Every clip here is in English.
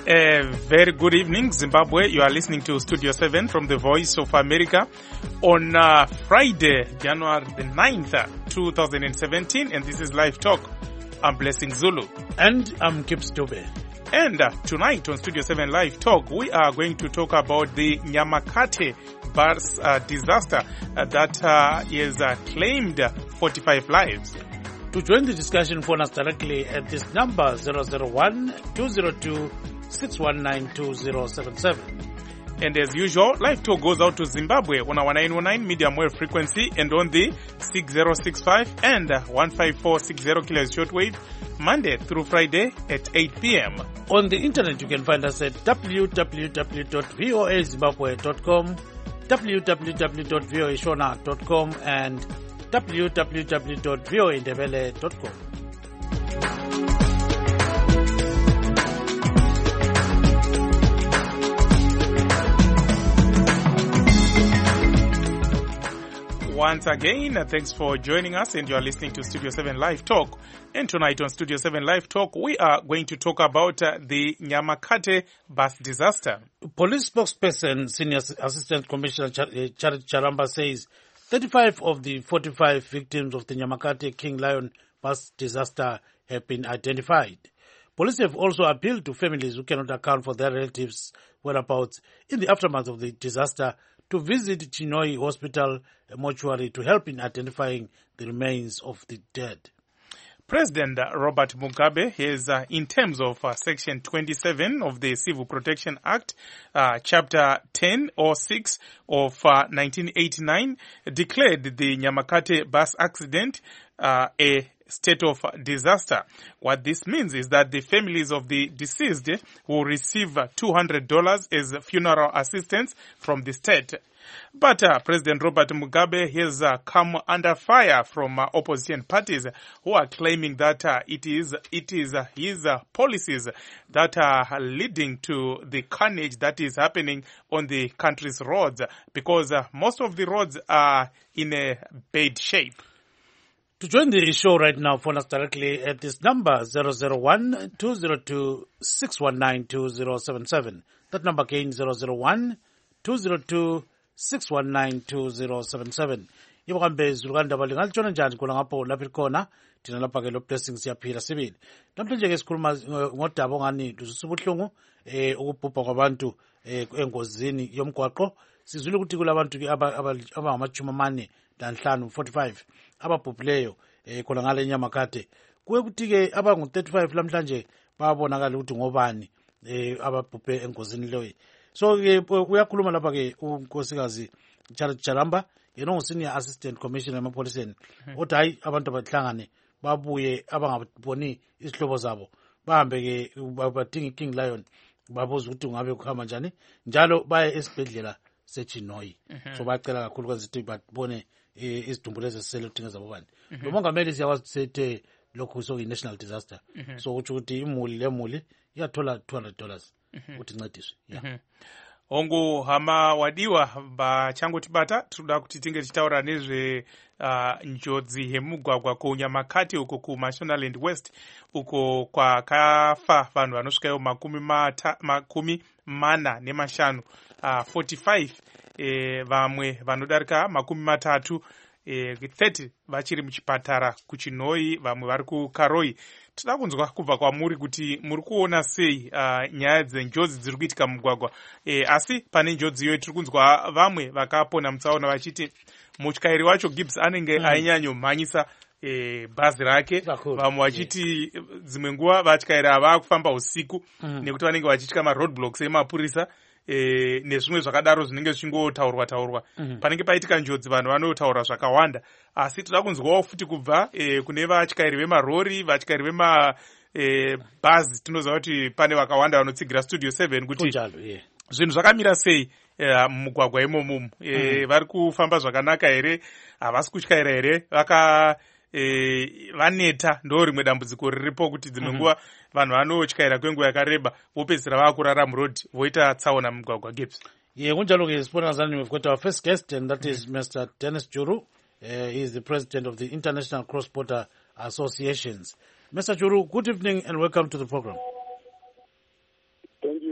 A very good evening, Zimbabwe. You are listening to Studio 7 from the Voice of America on Friday, January the 9th, 2017, and this is Live Talk. I'm Blessing Zulu. And I'm Kips Dube. And tonight on Studio 7 Live Talk, we are going to talk about the Nyamakate bus disaster that has claimed 45 lives. To join the discussion, phone us directly at this number 001-202-619-2077. And as usual, Live Talk goes out to Zimbabwe on our 919 medium wave frequency and on the 6065 and 15460 kilohertz shortwave, Monday through Friday at 8 p.m. On the internet, you can find us at www.voazimbabwe.com, www.voashona.com, and www.voaindebele.com. Once again, thanks for joining us, and you are listening to Studio 7 Live Talk. And tonight on Studio 7 Live Talk, we are going to talk about the Nyamakate bus disaster. Police spokesperson, Senior Assistant Commissioner Charity Charamba says 35 of the 45 victims of the Nyamakate King Lion bus disaster have been identified. Police have also appealed to families who cannot account for their relatives' whereabouts in the aftermath of the disaster to visit Chinhoyi Hospital mortuary to help in identifying the remains of the dead. President Robert Mugabe has, in terms of Section 27 of the Civil Protection Act, Chapter 10 or 6 of 1989, declared the Nyamakate bus accident a state of disaster. What this means is that the families of the deceased will receive $200 as funeral assistance from the state. But President Robert Mugabe has come under fire from opposition parties who are claiming that it is his policies that are leading to the carnage that is happening on the country's roads, because most of the roads are in a bad shape. To join the show right now, phone us directly at this number 001-202-619-2077. That number again 001-202-619-2077. Yibo kambe zulukanda bali ngalitshona njani khona ngapho lapha khona thina lapha ke lo blessing siyaphila sibili. Namhlanje ke sikhuluma ngodaba ongani lusubuhlungu ukubhubha kwabantu engozini yomgwaqo. Sizwile ukuthi kulabantu ke abangamachuma amane lanhlanu 45 ababhubhileyo khona ngale Nyamakate. Kuye kuthi ke abangu 35 lamhlanje babonakala ukuthi ngobani ababhubhe engozini leyo. So ke uyakhuluma lapha ke unkosikazi Charity Charamba, yena ngusenior assistant commissioner emapholiseni. Uthi hayi abantu abahlangane babuye abangaboni isihlobo zabo bahambe ke badinga King Lion babuza ukuthi ungabe kuhamba njani njalo baye esibhedlela seChinhoyi. So bacela kakhulu ukuthi babone izidumbulo ezisele udinga zabo bani. Lo mongameli siyakwazi sethe lokhu so national disaster. So uthi ukuthi imuli lemuli iyathola $200 ukuthi incediswe. Yeah. Ongo hama wadiwa bachangoti bata tuda kuti tinge tichitaura nezve njodzi yemugwagwa ku Nyamakate uko ku Mashonaland West uko kwakafa vanhu vanosvikayo makumi mana nemashanu 45 vamwe vanodarika makumi matatu 30 vachiri muchipatara kuChinhoyi, vamwe vari kuKaroi. Tinoda kunzwa kubva kwamuri kuti muri kuona sei nyaya dzenjodzi dziri kuitika mugwagwa. Asi pane njodzi iyo tiri kunzwa vamwe vakapona mutsaona vachiti mutyairi wacho Gibbs anenge ainyanyomhanyisa bhazi rake. Vamwe vachiti dzimwe nguva vatyairi ava kufamba usiku nekuti vanenge vachitya maroadblocks emapurisa. Nezvimwe zvakadaro zvinenge zvichingotaurwa panenge paitika njodzi vanhu vanotaura zvakawanda. Asi toda kunzwawo futi kubva kune vatyairi vemarori, vatyairi vemabhazi. Tinoziva kuti pane vakawanda vanotsigira Studio 7 kuti zvinhu zvakamira sei mumugwagwa imomo. Vari kufamba zvakanaka here? Havasi kutyaira here? Vaneta ndo rimwe dambudziko riripo kuti dzimwe nguva vanhu vanotyaira kwenguva yakareba vopedzisira vakurara muroad voita tsaona mugwagwa. Gibbs. Kunjalo ke sibona ngazani we've got our first guest, and that is Mr. Dennis Juru. He is the president of the International Cross-Border Associations. Mr. Juru, good evening and welcome to the program. Thank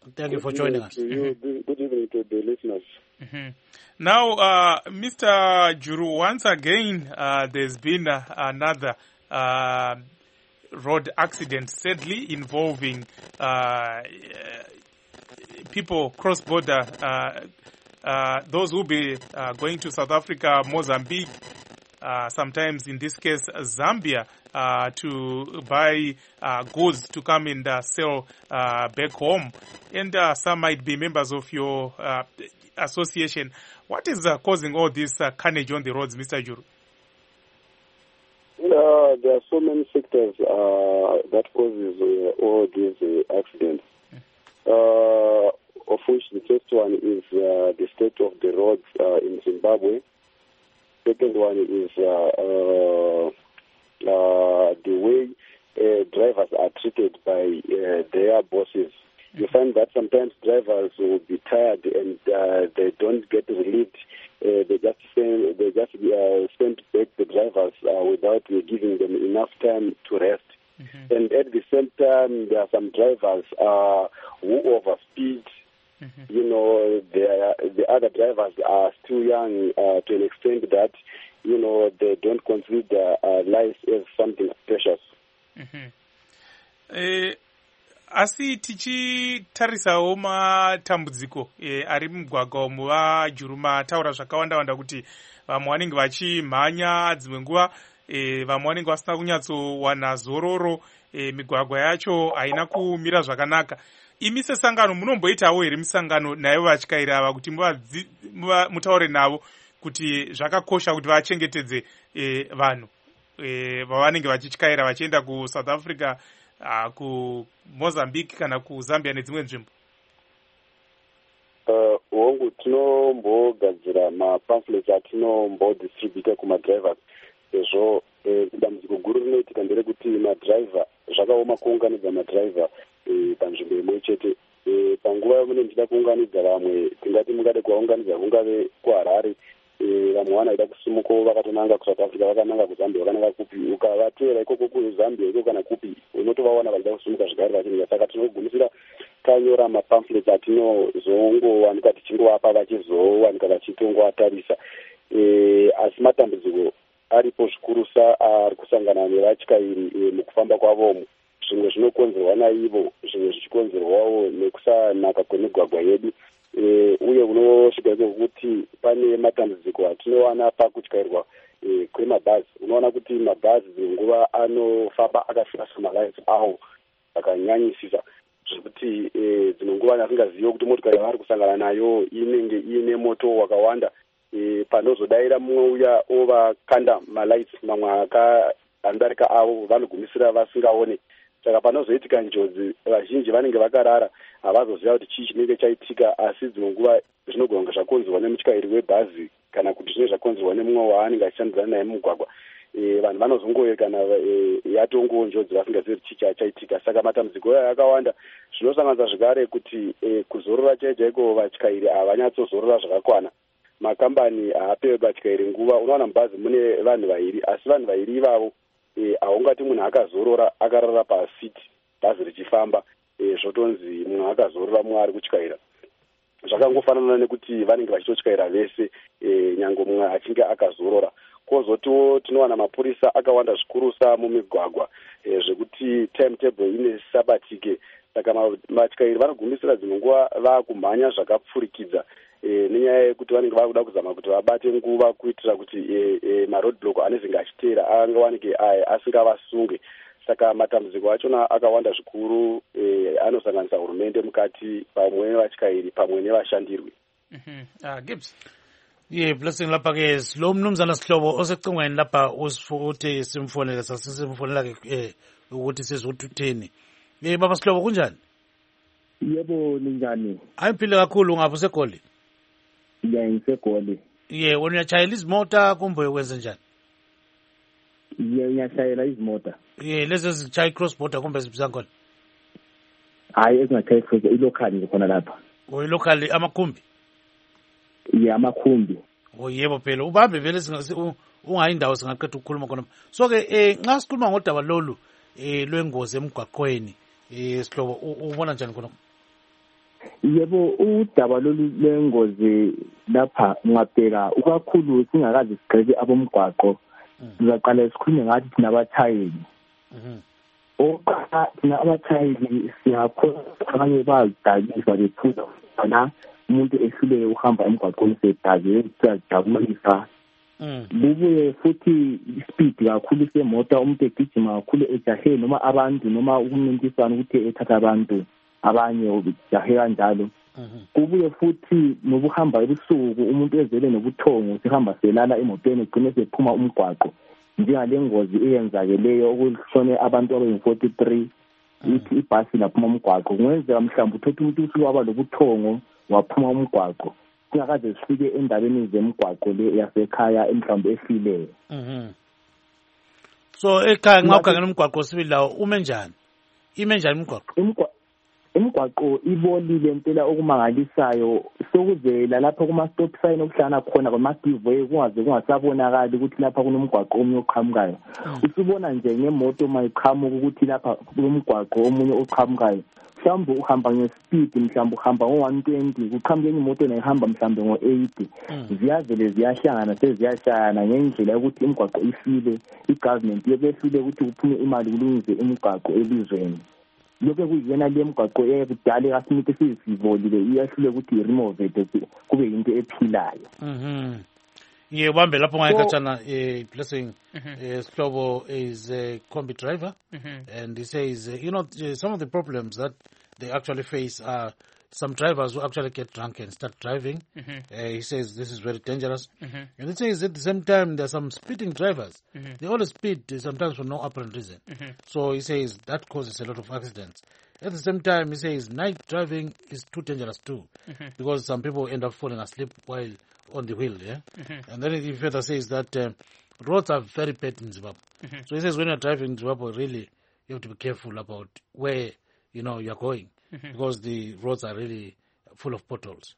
Thank you for joining us. To you, good evening to the listeners. Now, Mr. Juru, once again, there's been another road accident, sadly, involving people cross-border, those who be going to South Africa, Mozambique, sometimes in this case Zambia, to buy goods to come and sell back home. And some might be members of your association. What is causing all this carnage on the roads, Mr. Juru? There are so many sectors that causes all these accidents. Of which the first one is the state of the roads in Zimbabwe. Second one is the way drivers are treated by their bosses. You find that sometimes drivers will be tired and they don't get relieved. They just send back the drivers without giving them enough time to rest. And at the same time, there are some drivers who overspeed. You know, the other drivers are still young to an extent that, you know, they don't consider life as something precious. Asi tichitarisawo matambudziko ari mugwagwa umu vaJuru mataura zvakawanda kuti vamwe vanenge vachimhanya, dzimwe nguva vamwe vanenge vasina kunyatsowana zororo, migwagwa yacho haina kumira zvakanaka. Imi sesangano munomboitawo here misangano nayo vatyairi ava kuti mutaure navo kuti zvakakosha kuti vachengetedze vanhu vavanenge vachityaira vachienda kuSouth Africa, kuMozambique kana kuZambia nedzimwe nzvimbo? Hongu, tinombogadzira mapamphlets atinombodistributa kumadrivers. Izvo dambudziko guru rinoitika nderekuti madriver, zvakaoma kuunganidza madriver panzvimbo imwe chete. Panguva mune ndida kuunganidza vamwe, tingati mungade kuvaunganidza kungave kuHarare, vamwe vanoida kusumuka vakatonanga kuSouth Africa, vakananga kuZambia, vakananga kupi, ukavatevera ikoko kuZambia ikoko kana kupi, unotovaona vachida kusumuka zvigare vachinga. Saka tinogumisira tanyora mapamphlets atinozongowanika tichingovapa vachizowanika vachitongoatarisa. Asi matambudziko aripo zvikurusa ari kusangana nevatyairi mukufamba kwavo. Zvimwe zvinokonzerwa naivo, zvimwe zvichikonzerwawo nekusanaka kwemigwagwa yedu. Uye unosvika kuti pane matambudziko atinowana pakutyairwa kwemabhazi. Unoona kuti mabhazi nguva anofamba akafira samalaiti awo akanyanyisisa, zvekuti dzimwe nguva asingazivi kuti motikari yavari kusangana nayo inenge iine moto wakawanda. Panozodaira mumwe uya ovakanda malaiti mamwe akaandarika avo, vanogumisira vasingaone. Saka panozoitika njodzi, vazhinji vanenge vakarara, havazoziva kuti chii chinenge chaitika, asi dzimwe nguva zvinogona kunge zvakonzerwa nemutyairi webhazi kana kuti zvinenge zvakonzerwa nemumwe waanenge achishandidzana naye mumugwagwa. Vanhu vanozongowe kana yatongowo njodzi vasingazivi kuti chii chaitika. Saka matambudziko aya akawanda. Zvinosanganisa zvakare kuti kuzorora chaiko vatyairi havanyatsozorora zvakakwana. Makambani haapewe vatyairi nguva. Unowana mubhazi mune vanhu vairi, asi vanhu vairi ivavo haungati munhu akazorora akarara pasiti bhazi richifamba, zvotonzi munhu akazorora mumwe ari kutyaira. Zvakangofanana nekuti vanenge vachitotyaira vese, nyange mumwe achinge akazorora. Kozotiwo tinowana mapurisa akawanda zvikurusa mumigwagwa, zvekuti timetable ine sabatike. Saka vatyairi vanogumisira dzimwe nguva vakumhanya zvakapfurikidza, nenyaya yekuti vanenge vakuda kuzama kuti vabate nguva kuitira kuti maroadblock anezenge achiteera angawanike asingavasunge. Saka matambudziko achona akawanda zvikuru, anosanganisa hurumende mukati, pamwe nevatyairi, pamwe nevashandirwi. Gibbs. Blessing lapha ke lo mnumzana Sihlobo osecingweni lapha uthi simfonele sasimfonela ke ukuthi sizokuthini. Baba Sihlobo kunjani? Yebo ninjani? Ayiphile kakhulu ngapho seGoli. NgiseGoli. Wena uyachayela izimota kumbe ukwenza njani? Ngiyashayela izimota. Lezi ezichaya cross border kumbe zibizangona? Hayi, ezingachayi cross, ilocal nje khona lapha. Ilocal amakhumbi? Amakhumbi. Yebo phela ubambe vele ungayindawo singaqeda ukukhuluma khona. So ke nxa sikhuluma ngodaba lolu lwengozi emgwaqweni, Sihlobo ubona njani khona? Yebo, udaba lolu lengozi lapha ngabheka ukakhulu singakazi sigqeke abomgwaqo. Sizaqala sikhulume ngathi thina abatshayeli. Oqala thina abatshayeli siyakhola abanye bayadakisa bephuza la umuntu ehluleke uhamba emgwaqweni sedake siyajabulisa. Bubuye futhi speed kakhulu semoto umuntu egijima kakhulu ejahe noma abantu noma ukuncintisana ukuthi ethatha abantu abanye ujahe kanjalo. Kubuye futhi nobuhamba ebusuku umuntu ezele nobuthongo sihamba selala emotweni egcine sephuma umgwaqo njengale ngozi eyenzakeleyo okushone abantu abayi-43 ithi ibhasi laphuma umgwaqo kungenzeka mhlawumbe uthatha umuntu usuke waba lobuthongo waphuma umgwaqo singakaze sifike endabeni zemgwaqo le yasekhaya mhlawumbe efileyo. So ekhaya ngawukhangela umgwaqo sibili lawo ime njani umgwaqo? Imigwaqo ibolile impela okumangalisayo sokuzela lapha kuma stop sign okuhlana khona kwama-giveaway kungasabonakali ukuthi lapha kunomgwaqo omunye oqhamukayo. Usubona nje ngemoto mayiqhamuka ukuthi lapha kunomgwaqo omunye oqhamukayo. Mhlawumbe uhamba ngespeed, mhlawumbe uhamba ngo-120, kuqhamuke enye imoto nayihamba mhlawumbe ngo-80. Ziyavele ziyashangana seziyashayana ngendlela yokuthi imigwaqo ifile, i-government yebehlule ukuthi kuphume imali kulungise imigwaqo elizweni. Lokho kuyiyona le migwaqo ekudala kaSmith esizivolile iyahlule ukuthi i-renovate kube yinto ephilayo. Ngiyebambe lapho ngayikhathana Blessing Sihlobo is a combi driver and he says some of the problems that they actually face are some drivers who actually get drunk and start driving. He says this is very dangerous. And he says at the same time there are some speeding drivers. They always speed sometimes for no apparent reason. So he says that causes a lot of accidents. At the same time, he says night driving is too dangerous too because some people end up falling asleep while on the wheel. And then he further says that roads are very bad in Zimbabwe. So he says when you're driving in Zimbabwe, really you have to be careful about where you're going. Because the roads are really full of potholes.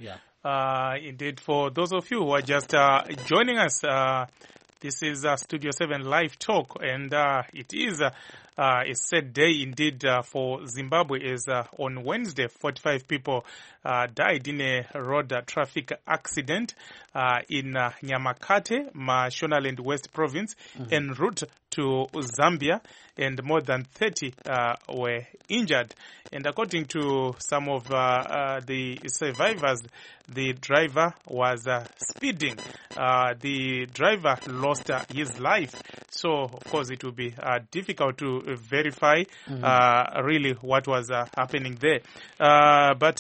Indeed, for those of you who are just joining us, this is Studio 7 Live Talk, and it is a sad day indeed for Zimbabwe. Is on Wednesday, 45 people died in a road traffic accident in Nyamakate, Mashonaland West Province, en route to Zambia, and more than 30 were injured. And according to some of the survivors, the driver was speeding. The driver lost his life. So, of course, it will be difficult to verify really what was happening there. But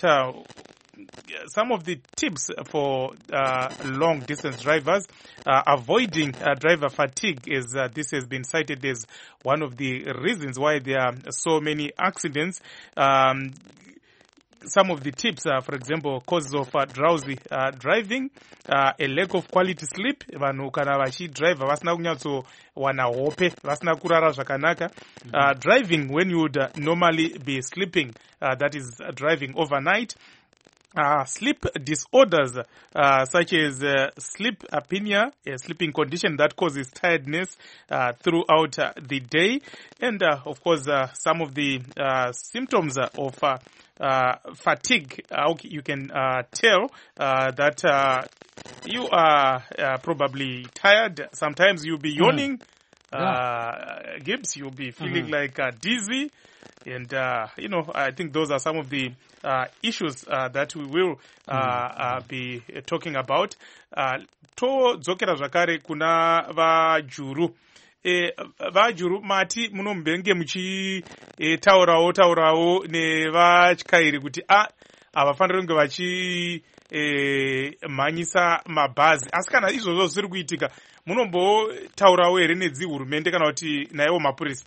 some of the tips for long-distance drivers, avoiding driver fatigue, is this has been cited as one of the reasons why there are so many accidents. Some of the tips, for example, causes of drowsy driving, a lack of quality sleep. Vanhu kana vachidriva vasina kunyatso wana hope, vasina kurara zvakanaka. Driving when you would normally be sleeping, that is driving overnight. Sleep disorders such as sleep apnea, a sleeping condition that causes tiredness throughout the day, and of course some of the symptoms of fatigue. You can tell that you are probably tired. Sometimes you'll be yawning. Gibbs, you'll be feeling like dizzy. And, I think those are some of the issues that we will be talking about. Todzokera zvakare kuna vajuru. Vajuru mati munombenge muchitaurawo nevachikairi kuti havafaniri kunge vachimhanyisa mabhazi. Asi kana izvozvo zviri kuitika, munombotaurawo here nedzihurumende kana kuti naivo mapurisa?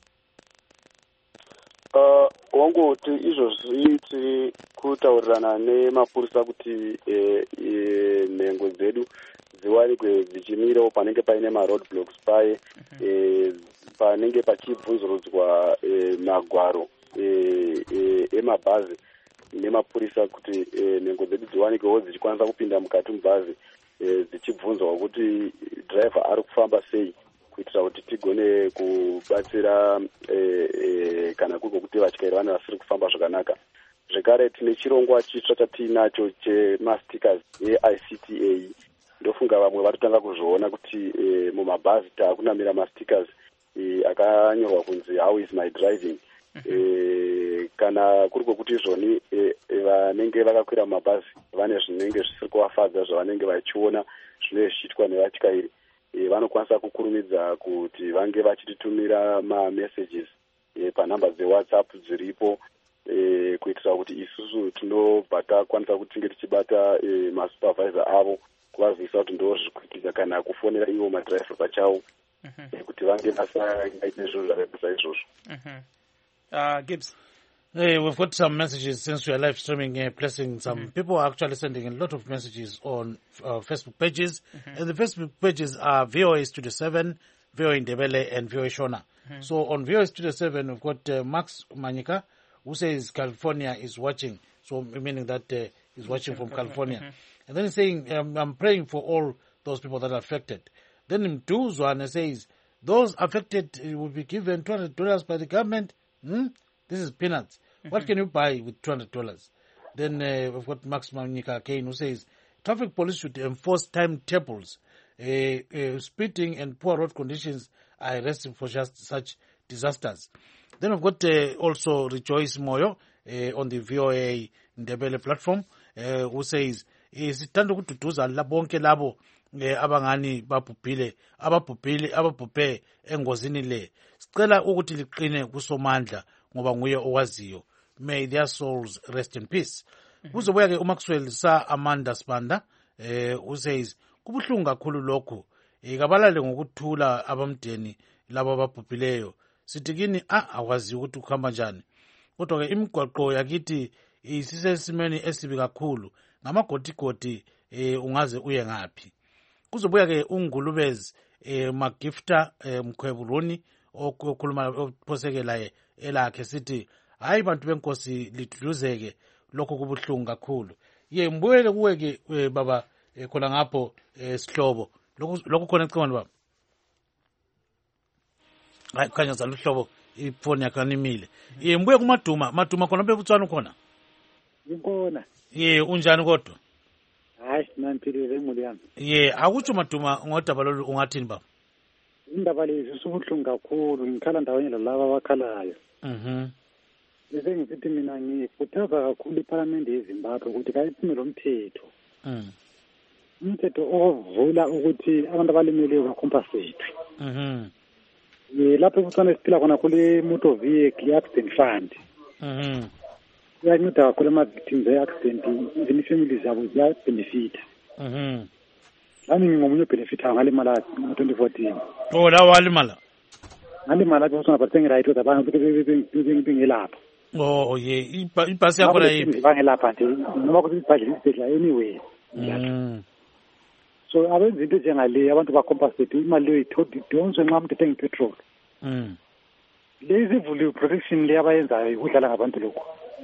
Wangoti izvozvi tiri kutaurirana nemapurisa kuti nhengo dzedu dziwanikwe dzichimirawo panenge paine maroad blocks paye panenge pachibvunzurudzwa magwaro emabhazi nemapurisa kuti nhengo dzedu dziwanikwewo dzichikwanisa kupinda mukati mubhazi dzichibvunzwa kuti driver ari kufamba sei, kuitira kuti tigone kubatsira kana kuri kuti vatyairi vane vasiri kufamba zvakanaka. zvekare tine chirongwa chitsva chatinacho chemastickers eICTA. Ndofunga vamwe vatotanga kuzviona kuti mumabhazi taakunamira mastickers akanyorwa kunzi how is my driving. Kana kuri kwekuti izvoni vanenge vakakwira mabhazi vane zvinenge zvisiri kuvafadza zvavanenge vachiona zvinenge zvichiitwa nevatyairi, vanokwanisa kukurumidza kuti vange vachititumira mamessages panhamba dzewhatsapp dziripo, kuitira kuti isusu tinobva takwanisa kutinge tichibata masupervisor avo kuvazivisa kuti ndo zviri kuitika, kana kufonera ivo madhiraivha pachavo kuti vange vasaite zviro zvakaita izvozvo. Gibbs. Hey, we've got some messages since we are live streaming, Blessing. Some people are actually sending a lot of messages on Facebook pages. And the Facebook pages are VOA Studio 7, VOA Ndebele, and VOA Shona. So on VOA Studio 7, we've got Max Manyika, who says California is watching. So meaning that he's watching from California. And then he's saying, I'm praying for all those people that are affected. Then in Duzwan says, those affected will be given $200 by the government. This is peanuts. What can you buy with $200? Then we've got Max Manyika Kane, who says traffic police should enforce timetables. Speeding and poor road conditions are arresting for just such disasters. Then we've got also Rejoice Moyo on the VOA Ndebele platform, who says sithanda ukududuza labonke labo abangani ababhubhe engozini le. Sicela ukuthi liqine kuSomandla ngoba nguye owaziyo. May their souls rest in peace. Kuzobuya ke uMaxwell Sa Amanda Spanda who says kubuhlungu kakhulu lokhu. Kabalale ngokuthula abamdeni labo ababhubhileyo. Sithi kini awazi ukuthi kuhamba njani. Kodwa ke imigwaqo yakithi isisesimeni esibi kakhulu. Ngamagotigodi ungaze uye ngaphi. Kuzobuya ke uNgulubezi Magifta Mkhwebuluni okhuluma ophosekelaye elakhe sithi hayi bantu benkosi liduduzeke lokho kubuhlungu kakhulu. Ye mbuyele kuwe ke baba khona ngapho sihlobo lokho khona ecingweni baba. Hayi khanya zaluhlobo ifoni yakhe animile. Ye mbuye kumaduma khona bebutswana khona. Ngikona. Ye unjani kodwa? Hayi nampilile imuli yami. Ye akutsho maduma ngodaba lolu ungathini baba? Indaba lezi sibuhlungu kakhulu ngikhala ndaweni lalaba abakhalayo. Bese ngisithi mina ngikhuthaza kakhulu iParliament yeZimbabwe ukuthi kayiphume lo mthetho. Umthetho ovula ukuthi abantu abalimeleyo bacompensate. Lapho kuthana siphila khona kule motor vehicle accident fund. Kuyanceda kakhulu ama-victims e-accident, even ifamily zabo ziyabenefita. Nami ngingomunye obenefita ngalimala ngo-2014. Oh, la walimala? Ngalimala because bathenga right kodwa abantu bengelapha. Oh, ye ibhasi yakho la yiphi? Bangelapha nje noma kuthi ibhadlela isibhedlela anyway. So abenza into njengale abantu bacompensate imali leyo idonswe nxa umuntu ethenga ipetrol. Lezi ivule protection le abayenzayo ikudlala ngabantu lokho.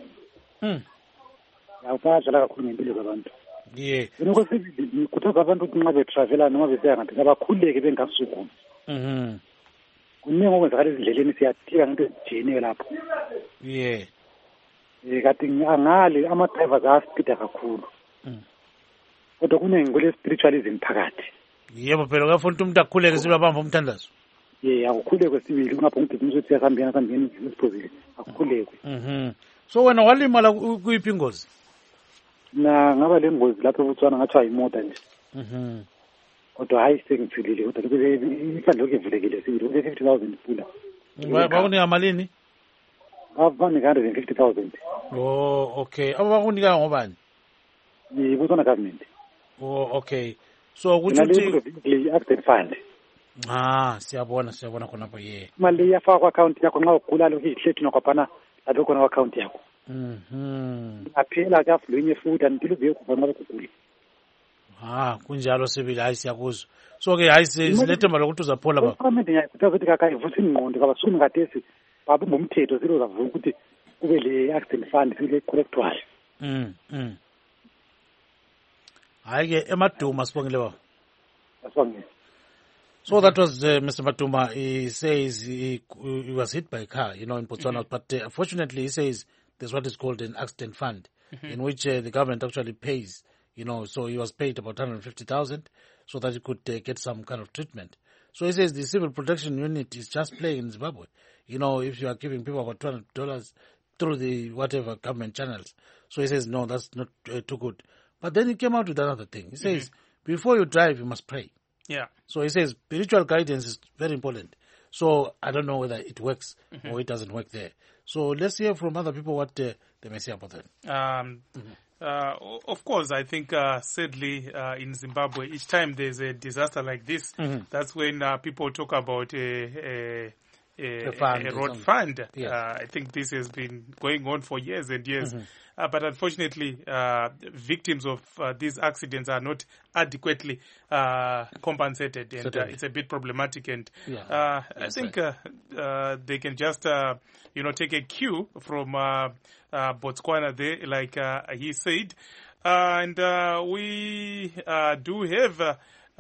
Bayadlala kakhulu ngempilo zabantu. Yeah. Lokho sikhuthaza abantu ukuthi nxa betravela noma beseya ngaphi abakhululeke bengasukumi. Kuningi okwenzakala ezindleleni siyathika ngento ezijiyene lapho. Yeah. Kanti angale ama-drivers ayaspida kakhulu. Kodwa kuningi kule spiritualism phakathi. Yebo phela kafuna umuntu akhuleke sibabamba umthandazo. Akukhulekwe sibili kungapha umgidimiso ukuthi siyasambiyana isiphozile akukhulekwe. So wena walimala kuyiphi ingozi? Ngaba le ngozi lapho eBotswana ngathiwa imota nje. Kodwa hayi sengithulile kodwa ifani lokho evulekile sibili kule 50,000 pula. Bakunika malini? Bakunika 150,000. Oh, okay. Abakunika ngobani? iBotswana government. Oh, okay. So ukuthi accident fund. Siyabona khonapho ye. Imali iyafaka ku account yakho nxa ugula lokho ihlethi nokwapana lapho khona ku account yakho. Aphela kafulwenye futhi antilo bekuva nxa ukugula. Kunjalo sibili hayi siyakuzwa. So ke hayi silethemba lokuthi uzaphola baba. Government ngiyakuthaza ukuthi kakayivutha ingqondo kabasukumi ngadesi babumba umthetho zilo zavuka ukuthi kube le accident fund sile correctwayo. Hayi ke emaduma sibongile baba. Asibongile. So that was Mr. Matuma. He says he was hit by a car, in Botswana, but fortunately he says there's what is called an accident fund, in which the government actually pays, so he was paid about 150,000 so that he could get some kind of treatment. So he says the Civil Protection Unit is just playing in Zimbabwe. If you are giving people about $200 through the whatever government channels. So he says, no, that's not too good. But then he came out with another thing. He says, before you drive, you must pray. Yeah. So he says spiritual guidance is very important. So I don't know whether it works or it doesn't work there. So let's hear from other people what they may say about that. Of course, I think sadly in Zimbabwe, each time there's a disaster like this, that's when people talk about a road fund. Yes. I think this has been going on for years and years. But unfortunately, victims of these accidents are not adequately compensated, and it's a bit problematic. And I think they can just, take a cue from Botswana there, like he said. And we do have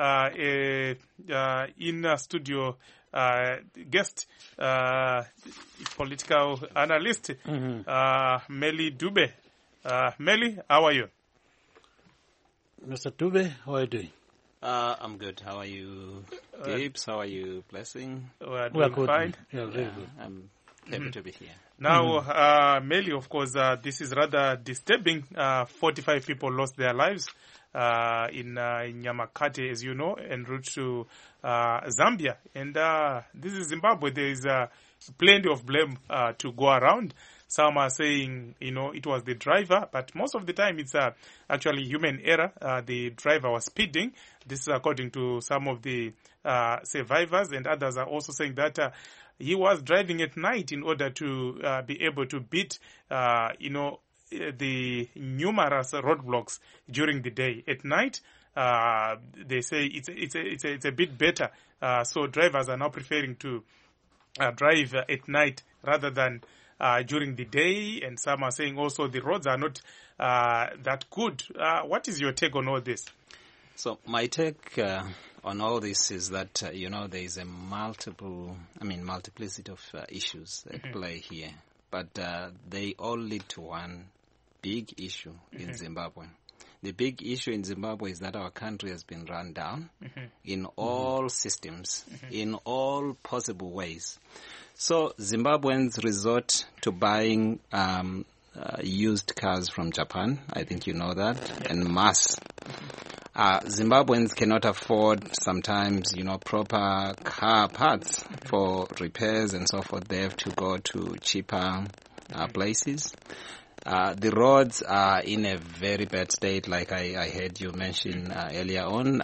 in studio guest, political analyst, Meli Dube. Meli, how are you? Mr. Dube, how are you doing? I'm good. How are you, Gibbs? How are you, Blessing? We're doing fine. Yeah, very good. I'm happy to be here. Now, Meli, of course, this is rather disturbing. 45 people lost their lives in Nyamakate, as you know, en route to Zambia. And this is Zimbabwe. There is plenty of blame to go around. Some are saying, it was the driver, but most of the time it's actually human error. The driver was speeding. This is according to some of the survivors, and others are also saying that he was driving at night in order to be able to beat, the numerous roadblocks during the day. At night, they say it's a bit better. So drivers are now preferring to drive at night rather than during the day. And some are saying also the roads are not that good. What is your take on all this? So my take on all this is that, there is a multiplicity of issues at play here. But they all lead to one big issue in Zimbabwe. The big issue in Zimbabwe is that our country has been run down in all systems, in all possible ways. So Zimbabweans resort to buying used cars from Japan. I think you know that, and mass. Zimbabweans cannot afford sometimes, proper car parts for repairs and so forth. They have to go to cheaper places. The roads are in a very bad state, like I heard you mention earlier on.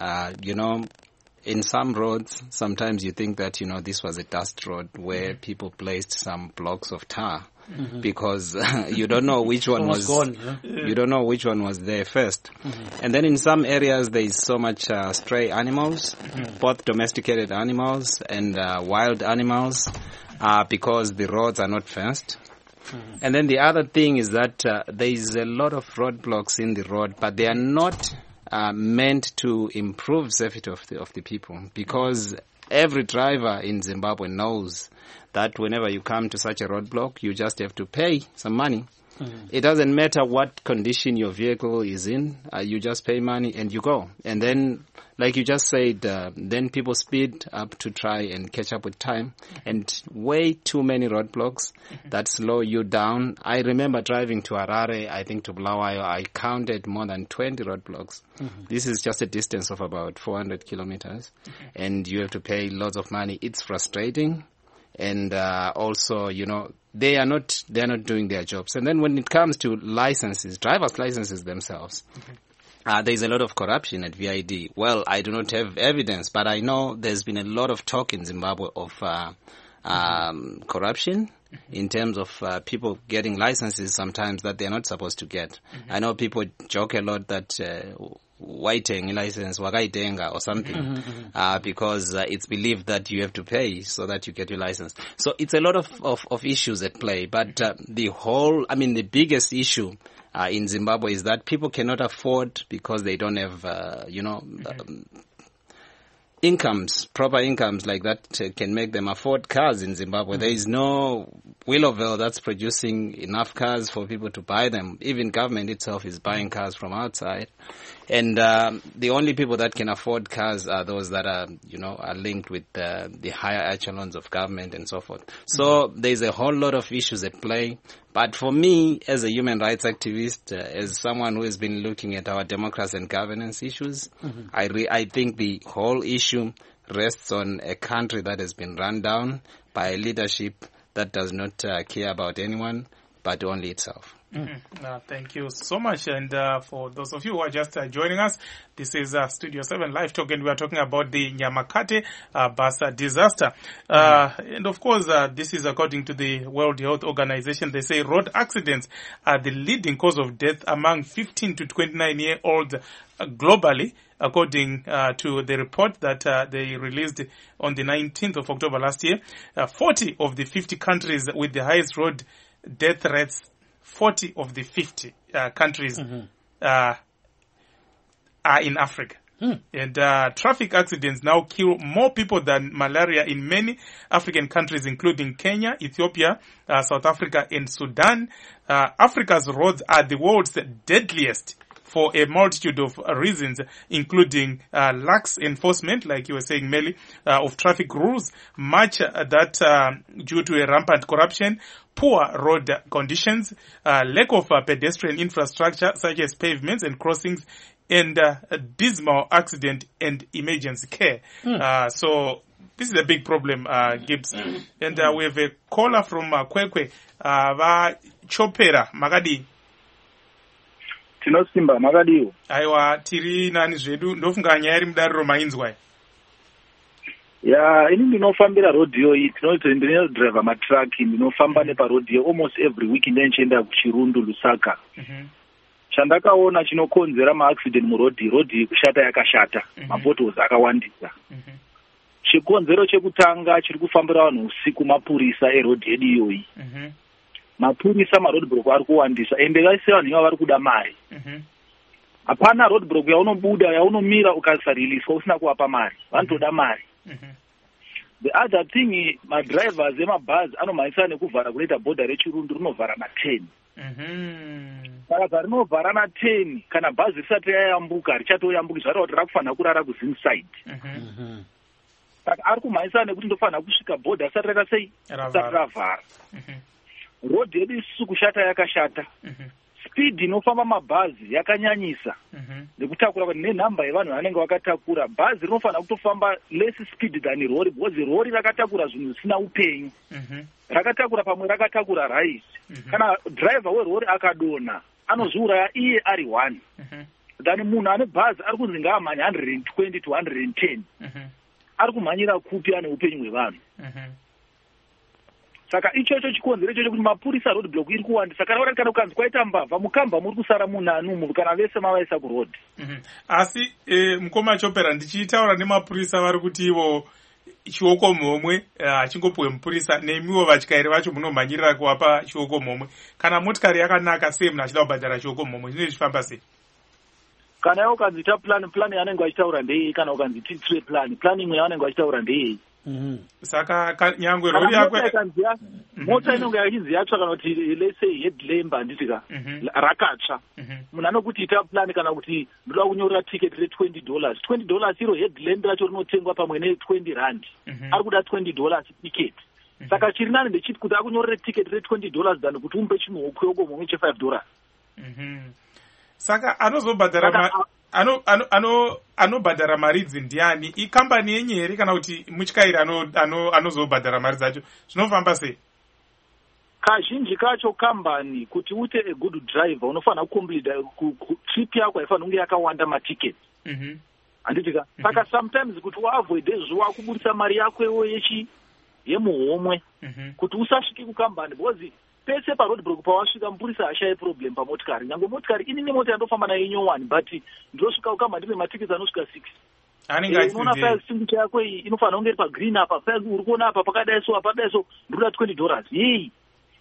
In some roads, sometimes you think that, this was a dust road where people placed some blocks of tar because you don't know which one was gone, you don't know which one was there first. And then in some areas there is so much stray animals, both domesticated animals and wild animals, because the roads are not fenced. And then the other thing is that there is a lot of roadblocks in the road, but they are not meant to improve safety of the people, because every driver in Zimbabwe knows that whenever you come to such a roadblock, you just have to pay some money. It doesn't matter what condition your vehicle is in, you just pay money and you go. And then, like you just said, then people speed up to try and catch up with time, and way too many roadblocks that slow you down. I remember driving to Harare, I think to Bulawayo, I counted more than 20 roadblocks. This is just a distance of about 400 kilometers, and you have to pay lots of money. It's frustrating. And also, they are not doing their jobs. And then when it comes to licenses, driver's licenses themselves, there's a lot of corruption at VID. Well, I do not have evidence, but I know there's been a lot of talk in Zimbabwe of corruption in terms of people getting licenses sometimes that they're not supposed to get. I know people joke a lot that waitenga license wakaitenga or something, because it's believed that you have to pay so that you get your license. So it's a lot of issues at play. But the biggest issue in Zimbabwe is that people cannot afford, because they don't have, proper incomes like that can make them afford cars in Zimbabwe. There is no Willowville that's producing enough cars for people to buy them. Even government itself is buying cars from outside. And the only people that can afford cars are those that are, are linked with the higher echelons of government and so forth. So there's a whole lot of issues at play. But for me, as a human rights activist, as someone who has been looking at our democracy and governance issues, I think the whole issue rests on a country that has been run down by a leadership that does not care about anyone but only itself. Thank you so much. And for those of you who are just joining us, this is Studio 7 Live Talk, and we are talking about the Nyamakate bus disaster. And of course, this is according to the World Health Organization. They say road accidents are the leading cause of death among 15 to 29-year-olds globally, according to the report that they released on the 19th of October last year. 40 of the 50 countries with the highest road death rates, 40 of the 50 countries are in Africa. And traffic accidents now kill more people than malaria in many African countries, including Kenya, Ethiopia, South Africa, and Sudan. Africa's roads are the world's deadliest for a multitude of reasons, including lax enforcement, like you were saying, Melly, of traffic rules, much that due to a rampant corruption, poor road conditions, lack of pedestrian infrastructure such as pavements and crossings, and dismal accident and emergency care. So this is a big problem, Gibbs. And we have a caller from Kwekwe, Chopera, Magadi. Tinosimba makadiwo. Aiwa, tiri nani zvedu ndofunga nyaya iri mudariro mainzwa. Ya, ini ndinofambira rodhiyo iyi, ndinodriva matraki, ndinofamba neparodhiyo almost every week ndichienda kuChirundu, Lusaka. Chandakaona chinokonzera maaccident murodhi, rodhi kushata yakashata, mapotholes akawandisa. Chikonzero chekutanga chiri kufambira vanhu usiku mapurisa erodhi yedu iyoyi. Mapurisa maroadblock ari kuwandisa, ende vese vanhu iva vari kuda mari. Hapana roadblock yaunobuda yaunomira ukasariliswa usina kuvapa mari, vanotoda mari. The other thing, madrivers emabhazi anomhanyisa nekuvhara kunoita bhodha reChirundu rinovhara na10. Saka parinovhara na10, kana bhazi risati yayambuka richatoyambuka zvataura kuti rakufanira kurara kuzinside. Saka ari kumhanyisa nekuti ndofanira kusvika bhodha risati rakasei risati ravhara. Road yedu isusu kushata yakashata. Speed inofamba mabhazi yakanyanyisa. Nekutakura kuti nenhamba yevanhu vanenge vakatakura, bhazi rinofanira kutofamba less speed than rori, because rori rakatakura zvinhu zvisina upenyu. Rakatakura pamwe rakatakura rice. Kana driver werori akadonha, anozviuraya iye ari 1. Than munhu ane bhazi ari kunzi ngaamhanye 120 to 110. Ari kumhanyira kupi ane upenyu hwevanhu. Saka ichocho chikonzero ichocho kuti mapurisa roadblock iri kuwandisa. Kana ukanzi kwaita mbavha mukamba muri kusara munhu kana vese mavaisa kuroad. Asi mukoma Chopera, ndichitaura nemapurisa vari kuti ivo chioko mhomwe achingopuwe mupurisa, nemiwo vatyairi vacho munomhanyirira kuvapa chioko mhomwe. Kana motikari yakanaka sei munhu achida kubhadhara chioko mhomwe, zvinenge zvichifamba sei? Kana iwo ukanzita plan yanenge vachitaura ndeyei, kana ukanzi titire plan imwe yavanenge vachitaura ndeyei. Saka nyangwe rori yakwe mota inonge yachinzi yatsva kana kuti let's say headlamp handitika rakatsva, munhu anokuti ita plan kana kuti ndoda kunyorera ticket re$20. $20 iro headlamp racho rinotengwa pamwe ne$20. Ari kuda $20 ticket. Saka chiri nani ndechiti kuti akunyorere ticket re$20 than kuti umpe chimuhoko mumwe che$5. Saka anozobhadhara anobhadhara mari idzi ndiani? Ikambani yenye here kana kuti mutyairi anozobhadhara mari dzacho? Zvinofamba sei? Kazhinji kacho kambani, kuti ute a good driver unofanira kucomplete trip yako haifanira kunge yakawanda maticket. Handitika? Saka sometimes kuti uavoide zuva kubudisa mari yako iwe yemuhomwe kuti usasvike kukambani, because pese paroadblock pawasvika mupurisa hashai problem pamotikari. Nyange motikari inini mota yandofamba nayo inyowani, but ndosvika kukamba ndine matiketi anosvika 6. Unoona fire extinguisher yako iyi inofanira kunge iri pagreen apa, fire uri kuona apa pakadai so ndoda $20. Yei.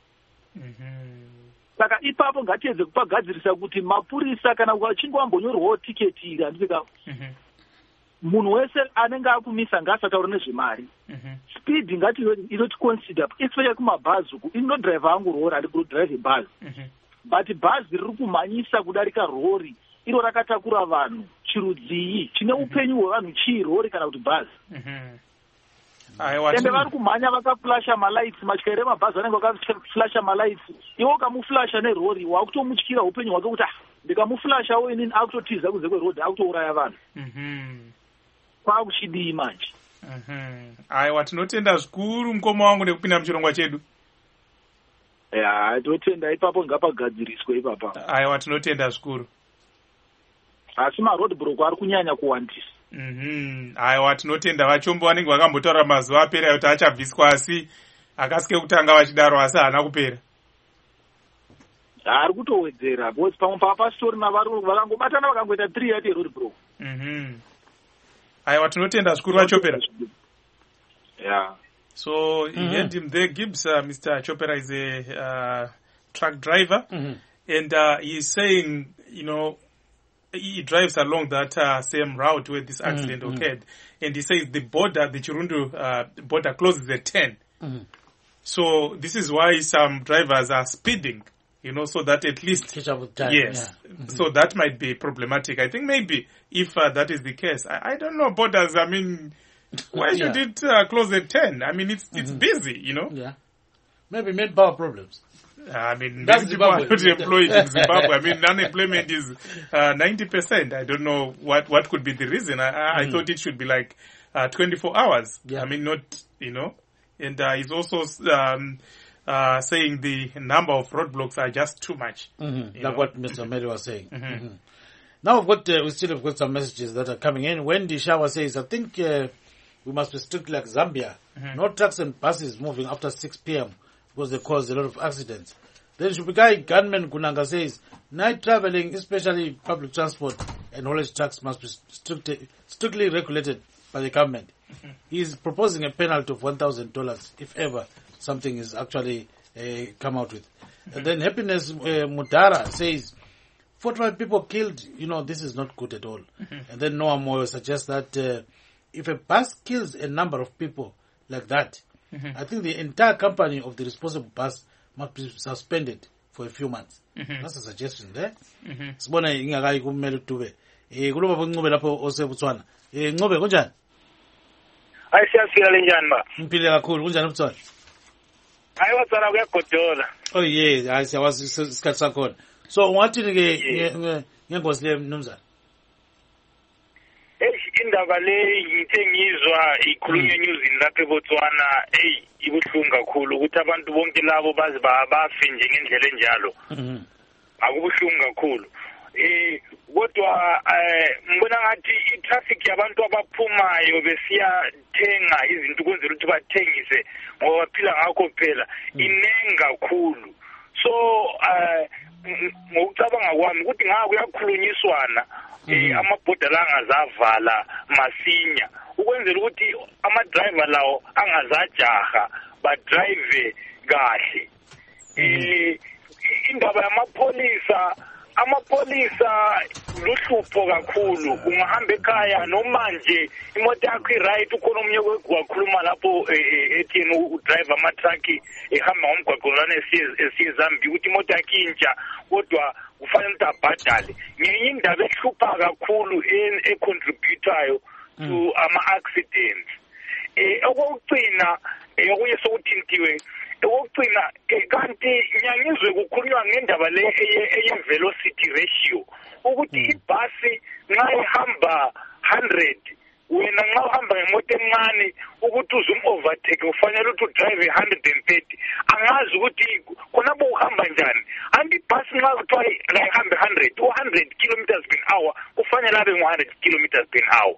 Saka ipapo ngatiedze kupagadzirisa kuti mapurisa kana wachinge wambonyorwawo tiketi iri handifika munhu wese anenge akumisa ngasataure nezvemari. Speed ngati inoti consider especially kumabhazi uku inodriver hangu rori ari kudrive bhazi. But bhazi riri kumhanyisa kudarika rori iro rakatakura vanhu chirudzii chine upenyu hwevanhu chii rori kana kuti bhazi. Ende vari kumhanya vakaflasha malights matyairi emabhazi vanenge vakaflasha malights iwo ukamuflasha nerori wakutomutyira upenyu hwake kuti ndikamuflashawo inini akutotiza kunze kwerodhi akutouraya vanhu. Kwakuchidii manje. Aiwa, tinotenda zvikuru mukoma wangu nekupinda muchirongwa chedu. Totenda ipapo ngapagadziriswe ipapa. Aiwa, tinotenda zvikuru. Asi marodblock ari kunyanya kuwandisa. Aiwa, tinotenda vachombo vanenge vakambotaura mazuva apera kuti achabviswa asi akasike kutanga vachidaro asi haana kupera. Ari kutowedzera because pamwe papasitorina vari vakangobatana vakangoita 3 yati roadblock. Aiwa, tinotenda zvikuru vachopera. Yeah. So you heard him there, Gibbs. Mr. Chopera is a truck driver, and he's saying, you know, he drives along that same route where this accident occurred, and he says the border, the Chirundu border, closes at 10. So this is why some drivers are speeding, you know, so that at least catch up with time. Yes, so that might be problematic. I think maybe if that is the case, I don't know borders. I mean. Why should it close at 10? I mean, it's busy, you know? Yeah. Maybe manpower problems. I mean, that's people are not employed in Zimbabwe. I mean, unemployment is 90%. I don't know what could be the reason. I thought it should be like 24 hours. Yeah. I mean, not, you know. And he's also saying the number of roadblocks are just too much. Like what Mr. Mary was saying. Now we still have got some messages that are coming in. Wendy Shawa says, I think we must be strict like Zambia. No trucks and buses moving after 6 p.m. because they cause a lot of accidents. Then Shubikai Gunman Kunanga says, night traveling, especially public transport and haulage trucks, must be strictly regulated by the government. He is proposing a penalty of $1,000 if ever something is actually come out with. And then Happiness Mutara says, 45 people killed, you know, this is not good at all. And then Noah Moyo suggests that if a bus kills a number of people like that, I think the entire company of the responsible bus must be suspended for a few months. That's a suggestion there. Sibona ingakayi kumele kutube. Kuloba bonqobe lapho osebutswana. Nqobe kunjani? Hayi siyasila lenjani ba? Ngiphile kakhulu kunjani ubutswana? Hayi watsana kuyagodola. Oh yeah, hayi siyawazi isikhathi sakhona. So ungathini ke ngengozi le mnumzana? Indaba le ngithe ngizwa ikhulunywa enyuzini lapha eBotswana ibuhlungu kakhulu ukuthi abantu bonke labo bazi bafe nje ngendlela enjalo. Akubuhlungu kakhulu. Kodwa ngibona ngathi itraffic yabantu abaphumayo besiyathenga izinto kwenzela ukuthi bathengise ngoba phila ngakho phela inengi kakhulu. So ngokucabanga kwami ukuthi kuyakhulunyiswana amabhoda la angazavala masinya ukwenzela ukuthi ama-driver lawo angazajaha badrive kahle. Indaba amapholisa luhlupho kakhulu. Ungahamba ekhaya noma nje imoto yakho i-right ukhona omunye wakhuluma lapho ethini udrive ama-truck ehamba ngomgwaqo lana esiye Zambia ukuthi imoto yakho intsha kodwa kufanele ukuthi abhadale. Ngenye indaba ehlupha kakhulu econtributayo to ama-accidents. Okugcina okunye sokuthintiwe okugcina kanti nyangizwe kukhulunywa ngendaba le eye-velocity ratio ukuthi ibhasi nxa ihamba 100 wena nxa uhamba ngemoto encane ukuthi uzum-overtake ufanele ukuthi udrive 130 angazi ukuthi khonapho uhamba njani. Anti ibhasi nxa kuthiwa ihambe 100 100 kilometers per hour kufanele abe ngu-100 kilometers per hour.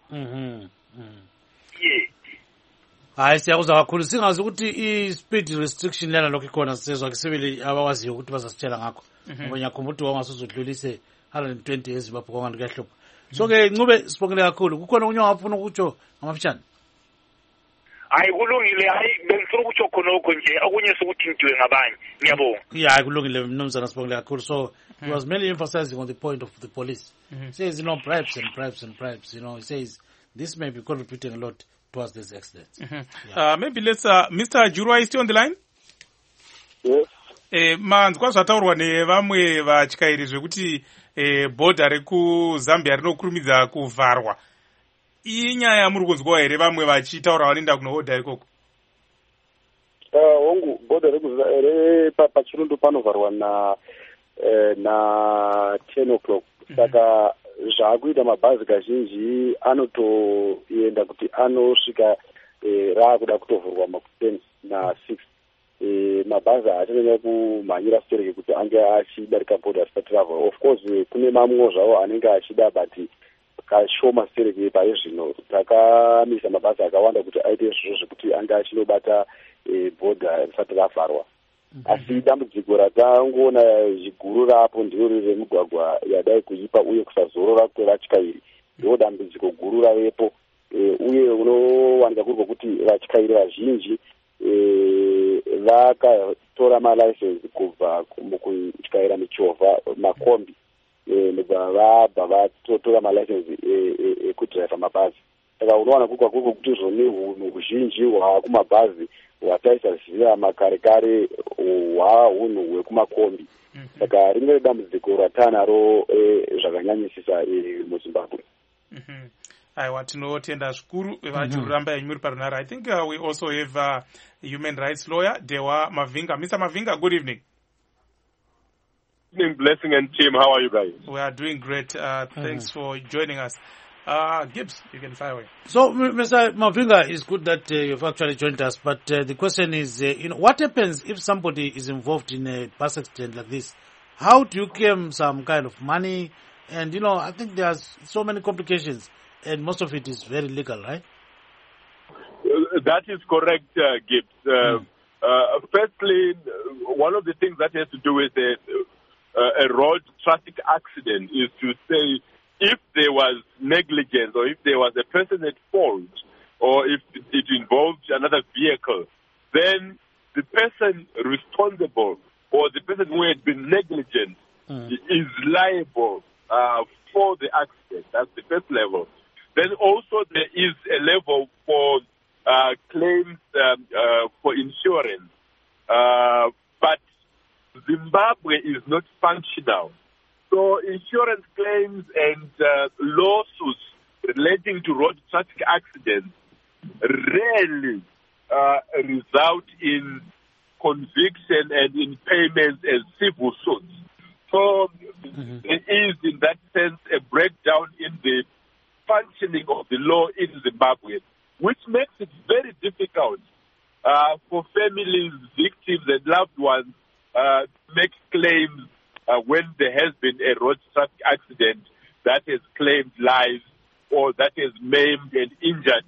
Yeah. Hayi siyakuzwa kakhulu singazi ukuthi i-speed restriction lana lokho ikhona sisezwa kisebele abakwaziyo ukuthi bazasitshela ngakho ngoba ngiyakhumbula ukuthi wangasuzudlulise 120 eZimbabwe kwangani kuyahlupha. So ke Ncube sibongile kakhulu kukhona okunye ongafuna ukutsho ngamafishane? Hayi kulungile, hayi bengifuna ukutsho khonokho nje okunye sokuthintiwe ngabanye. Ngiyabonga. Yeah, kulungile mnumzana sibongile kakhulu. So he was mainly emphasizing on the point of the police. He says, you know, bribes and bribes and bribes, you know, he says this may be contributing a lot towards these accidents. Maybe let's Mr. Jurwa is still on the line. Yes. Manzwa zvataurwa nevamwe vatyairi zvekuti bhodha rekuzambia rinokurumidza kuvharwa. Inyaya muri kunzwa here vamwe vachitaura vanoenda kunohodha ikoko? Hongu bhodha pachirundu panovharwa na 10 o'clock. Saka zvaakuita mabhazi kazhinji anotoenda kuti anosvika raakuda kutovhurwa maku10 na 6. Mabhazi haachanyanya kumhanyira stereke kuti ange achidarika bhodha risati ravharwa. Of course kune mamwewo zvavo anenge achida but kashoma stereke paye zvino. Takamisa mabhazi akawanda kuti aite izvozvo zvekuti ange achinobata bhodha risati ravharwa. Asi dambudziko ratangoona ziguru rapo ndiro remugwagwa yadai kuipa uye kusazorora kwevatyairi. Ndiro dambudziko guru ravepo. Uye unowanika kuri kuti vatyairi vazhinji vakatora malicense kubva mukutyaira michovha makombi. Vabva vatotora malicense ekudhiraivha mabhazi. Saka unowana kuri kuti zvone hunhu huzhinji hwakumabhazi hwataisazivira makare kare hwahunhu hwekumakombi. Saka ringe dambudziko ratanaro zvakanyanyisisa muZimbabwe. Aiwa, tinotenda zvikuru vachiramba yenyu muri parunhare. I think we also have a human rights lawyer, Dewa Mavinga. Mr. Mavinga, good evening. Good evening, Blessing and team. How are you guys? We are doing great. Thanks for joining us. Gibbs, you can fire away. So, Mr. Mavinga, it's good that you've actually joined us, but the question is, what happens if somebody is involved in a bus accident like this? How do you claim some kind of money? And, I think there's so many complications, and most of it is very legal, right? That is correct, Gibbs. Firstly, one of the things that has to do with a road traffic accident is to say, if there was negligence or if there was a person at fault or if it involved another vehicle, then the person responsible or the person who had been negligent is liable for the accident. That's the first level. Then also there is a level for claims for insurance. But Zimbabwe is not functional. So insurance claims and lawsuits relating to road traffic accidents rarely result in conviction and in payments as civil suits. So there is, in that sense, a breakdown in the functioning of the law in Zimbabwe, which makes it very difficult for families, victims, and loved ones to make claims when there has been a road traffic accident that has claimed lives or that has maimed and injured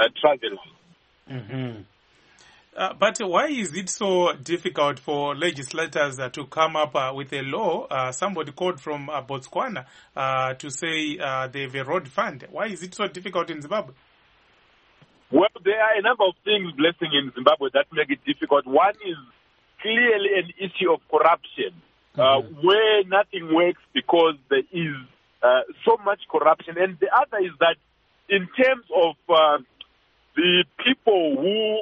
travelers. But why is it so difficult for legislators to come up with a law? Somebody called from Botswana to say they have a road fund. Why is it so difficult in Zimbabwe? Well, there are a number of things, Blessing, in Zimbabwe that make it difficult. One is clearly an issue of corruption. Where nothing works because there is so much corruption. And the other is that in terms of the people who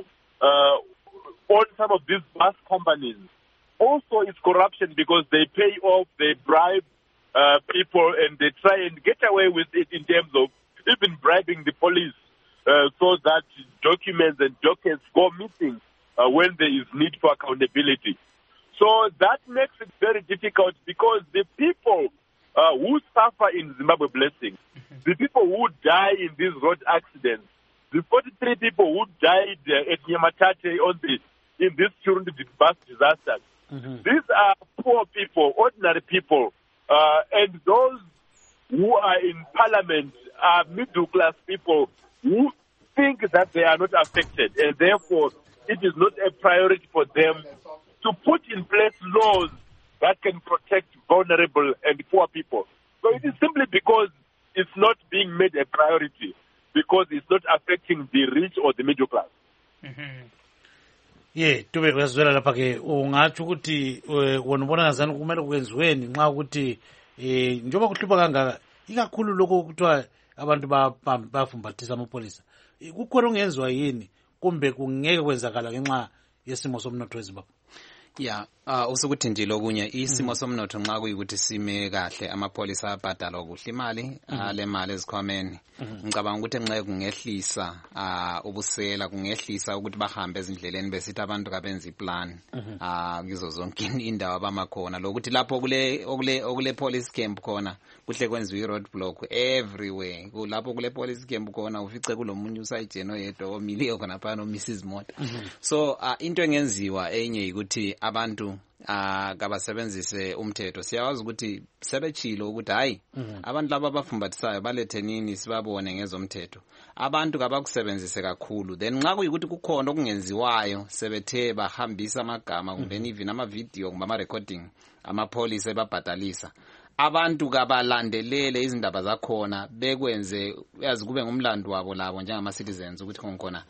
own some of these bus companies, also it's corruption because they pay off, they bribe people, and they try and get away with it in terms of even bribing the police so that documents and dockets go missing when there is need for accountability. So that makes it very difficult because the people who suffer in Zimbabwe, Blessing, the people who die in these road accidents, the 43 people who died at Nyamatate in this Chirundi bus disaster, these are poor people, ordinary people, and those who are in parliament are middle-class people who think that they are not affected, and therefore it is not a priority for them to put in place laws that can protect vulnerable and poor people. So it is simply because it's not being made a priority, because it's not affecting the rich or the middle class. Tube kwazwela lapha ke ungatsho ukuthi wonibona ngazani kumele kwenziweni nxa ukuthi njengoba kuhlupha kangaka ikakhulu lokho kuthiwa abantu bafumbathisa amapolisa. Kukhona okungenziwa yini kumbe kungeke kwenzakala ngenxa yesimo somnotho weZimbabwe? Yeah, usukuthi nje lokunye isimo somnotho nxa kuyikuthi sime kahle amapolisa abhadala kuhle imali le mali ezikhwameni ngicabanga ukuthi enxe kungehlisa ubusela kungehlisa ukuthi bahambe ezindleleni besithi abantu kabenza iplan kizo zonke indawo abamakhona lokuthi lapho okule police camp khona kuhle kwenziwe i-road block everywhere lapho kule police camp khona ufice kulomunye usayijeni oyedwa omiliyo khona phana omisa izimota. So into engenziwa enye ukuthi abantu kabasebenzise umthetho. Siyawazi ukuthi sebechilo ukuthi hayi abantu laba abafumbathisayo balethe nini sibabone ngezomthetho. Abantu kabakusebenzise kakhulu, then nxa kuyikuthi kukhona okungenziwayo sebethe bahambisa amagama kumbe even ama video kumbe ama recording amapolisa ebabhadalisa. Abantu kabalandelele izindaba zakhona bekwenze yazi kube ngumlando wabo labo njengama citizens ukuthi khona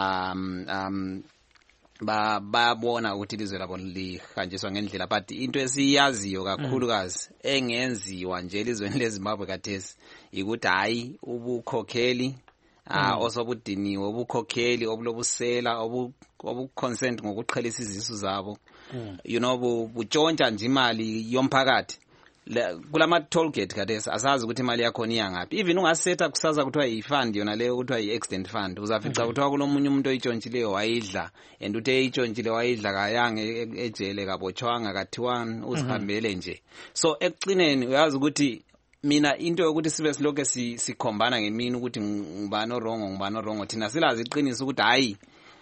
babona ukuthi ilizwe labo lihanjiswa ngendlela, but into esiyaziyo kakhulukazi engenziwa nje elizweni leZimbabwe kathesi ukuthi hayi ubukhokheli osobudiniwe ubukhokheli obulobusela obuconsent ngokuqhelisa izisu zabo you know butshontsha nje imali yomphakathi. Kulama toll gate kathesi asazi ukuthi imali yakho iya ngapi. Even ungasetha kusaza kuthiwa yi-fund yona leyo kuthiwa yi-accident fund uzafica kuthiwa kulomunye umuntu oyitshontshileyo wayidla and uthe eyitshontsile wayidla kayange ejele kabotshwanga kathiwani uzihambele nje. So ekucineni uyazi ukuthi mina into yokuthi sibe siloke sikhombana ngemini ukuthi ngubani orongo thina silazi iqiniso ukuthi hayi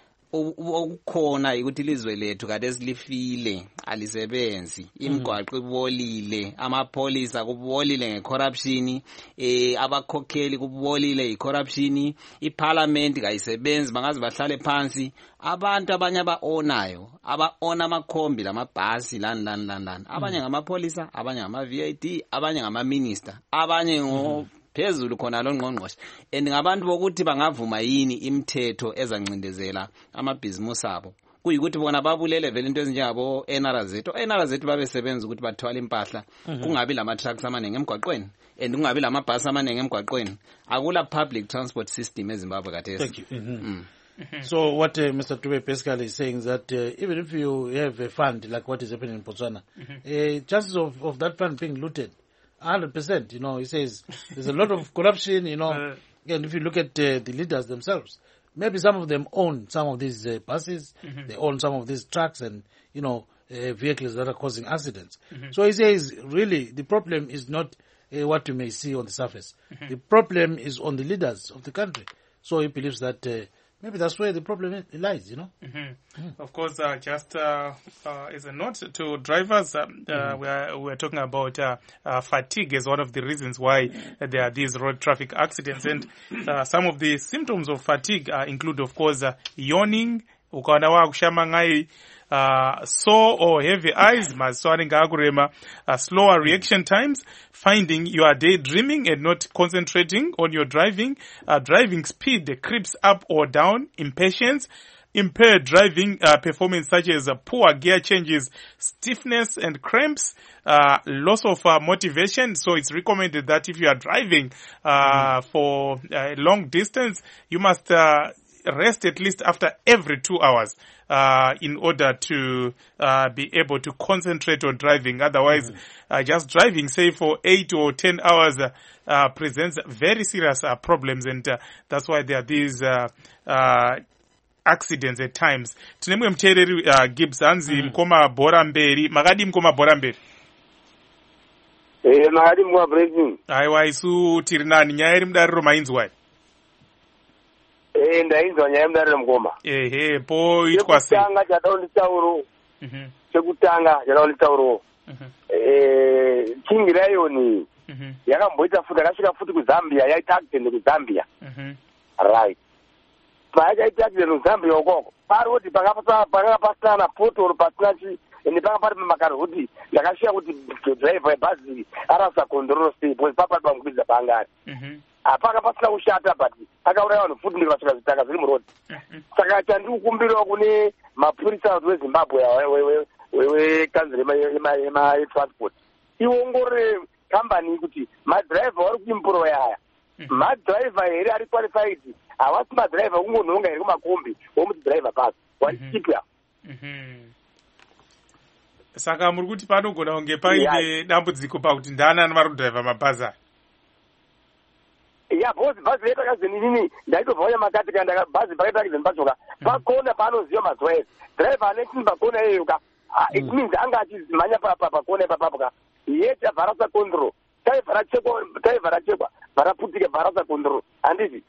okukhona ukuthi ilizwe lethu kade silifile alisebenzi imigwaqo ibolile amapolisa kubolile ngecorruption abakhokheli kubolile icorruption iparliament kayisebenzi bangaze bahlale phansi abantu abanye abaonayo abaona amakhombi lamabhasi lani abanye ngamapolisa abanye ngama VID abanye ngama minister abanye phezulu khona lo ngqongqoshe and ngabantu bokuthi bangavuma yini imithetho ezancindezela amabhizimusi abo kuyikuthi bona babulele vele into ezinjengabo NRZ babesebenza ukuthi bathwala impahla kungabi lama trucks amaningi emgwaqweni and kungabi lamabhasi amaningi emgwaqweni akula public transport system eZimbabwe kathesi. Thank you. So what Mr. Dube basically is saying is that even if you have a fund like what is happening in Botswana, chances of that fund being looted 100%, you know, he says there's a lot of corruption, you know, and if you look at the leaders themselves, maybe some of them own some of these buses, they own some of these trucks and, you know, vehicles that are causing accidents. So he says, really, the problem is not what you may see on the surface. The problem is on the leaders of the country. So he believes that maybe that's where the problem lies, you know. Of course, just as a note to drivers, we are talking about fatigue as one of the reasons why there are these road traffic accidents. And some of the symptoms of fatigue include, of course, yawning, ukaona wa kushama ngai, sore or heavy eyes, slower reaction times, finding you are daydreaming and not concentrating on your driving, driving speed creeps up or down, impatience, impaired driving performance such as poor gear changes, stiffness and cramps, loss of motivation. So it's recommended that if you are driving for a long distance, you must rest at least after every 2 hours in order to be able to concentrate on driving. Otherwise, just driving, say, for 8 or 10 hours presents very serious problems, and that's why there are these accidents at times. Tinemwe mtereri Gibbs anzi mkoma bora mberi. Magadi mkoma bora mberi? Magadi mkoma breaking. Aiwa isu tirinani nyaeri mdariro mainzi wai? Ndainzwa nyaeri mdariro mkoma. Po itwa se. Chekutanga chadaoni tauro. Chekutanga chadaoni tauro. King Lion. Yakamboita futa kasvika futi kuZambia, yaita accident kuZambia. Right. Paakaita accident kuZambia ukoko. Paroti pakapasana potoro pasinachi ende pakapari pamakaroti ndakasvika kuti driver yebhazi arasa control stable papari pamukwiza paangari. Apaka pasina kushata but akauraya vanhu futi ndikasvika zvitaka zviri murodi. Saka chandikukumbirawo kune mapurisa weZimbabwe wekanzeri yema transport iongorore kambani kuti madriver vari kuimploya aya madriver here ari qualified havasi madriver kungonhonga here kumakombi womuti driver basi wachipya. Saka muri kuti panogona kunge paine dambudziko pakuti ndaanani vari kudhraivha mabhazi aya? Ya bhozi bhazi retakazeni ndaitobva kunyamakati kana bhazi pakatakazeni pachoka pakona paanoziva mazuva ese driver anechini pakona iyoka it means anga achizimhanya pakona ipapapoka yeti abvarasa control taivha rachekwa bharaputika bharasa control handizvi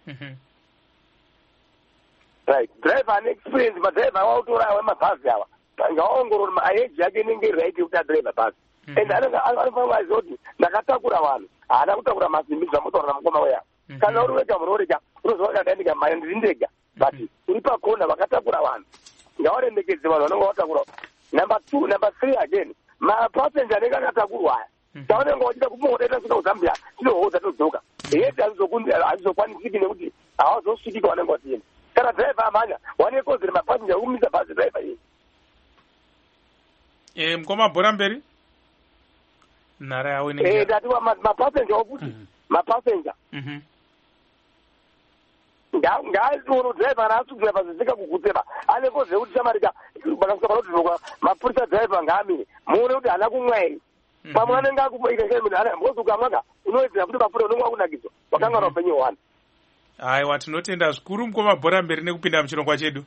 right driver ane experience madriver awautora wemabhazi ava ngaongorori maeji yake inenge iri right yekuti adriver bhazi and anofanira aziva kuti ndakatakura vanhu haana kutakura masimbi zvamutaurira mukoma weya kana uri wega muroreka unozova kadaindika mari ndiri ndega but uri pakona vakatakura vanhu ngavarembekedze vanhu vanenge vatakura. Number 3 again mapassenger anenge akatakurwa aya tavanenge vachida kumodaita svika kuzambia tinohodza todzoka yeti hazvizokwanisiki nekuti havazosvikika vanenge vatienda kana driver amhanya wanekodzere mapassenger ekumisa bhazi driver iyi. Mukoma bhora mberi nhara yawo ndatiwa mapassenger okuti mapassenger ngaaiona driver anaasi kudriver zvisika kugutsema anekodzere kuti chamarika vakasvika panodhiroka mapurisa driver ngaamire muone kuti haana kumwai pamwe anenge akuikaozukamwaka unoedzera kuti mafura unenge wakunakidzwa wakanganwa upenyu hwana. Aiwa, tinotenda zvikuru mukoma bhora mberi nekupinda muchirongwa chedu.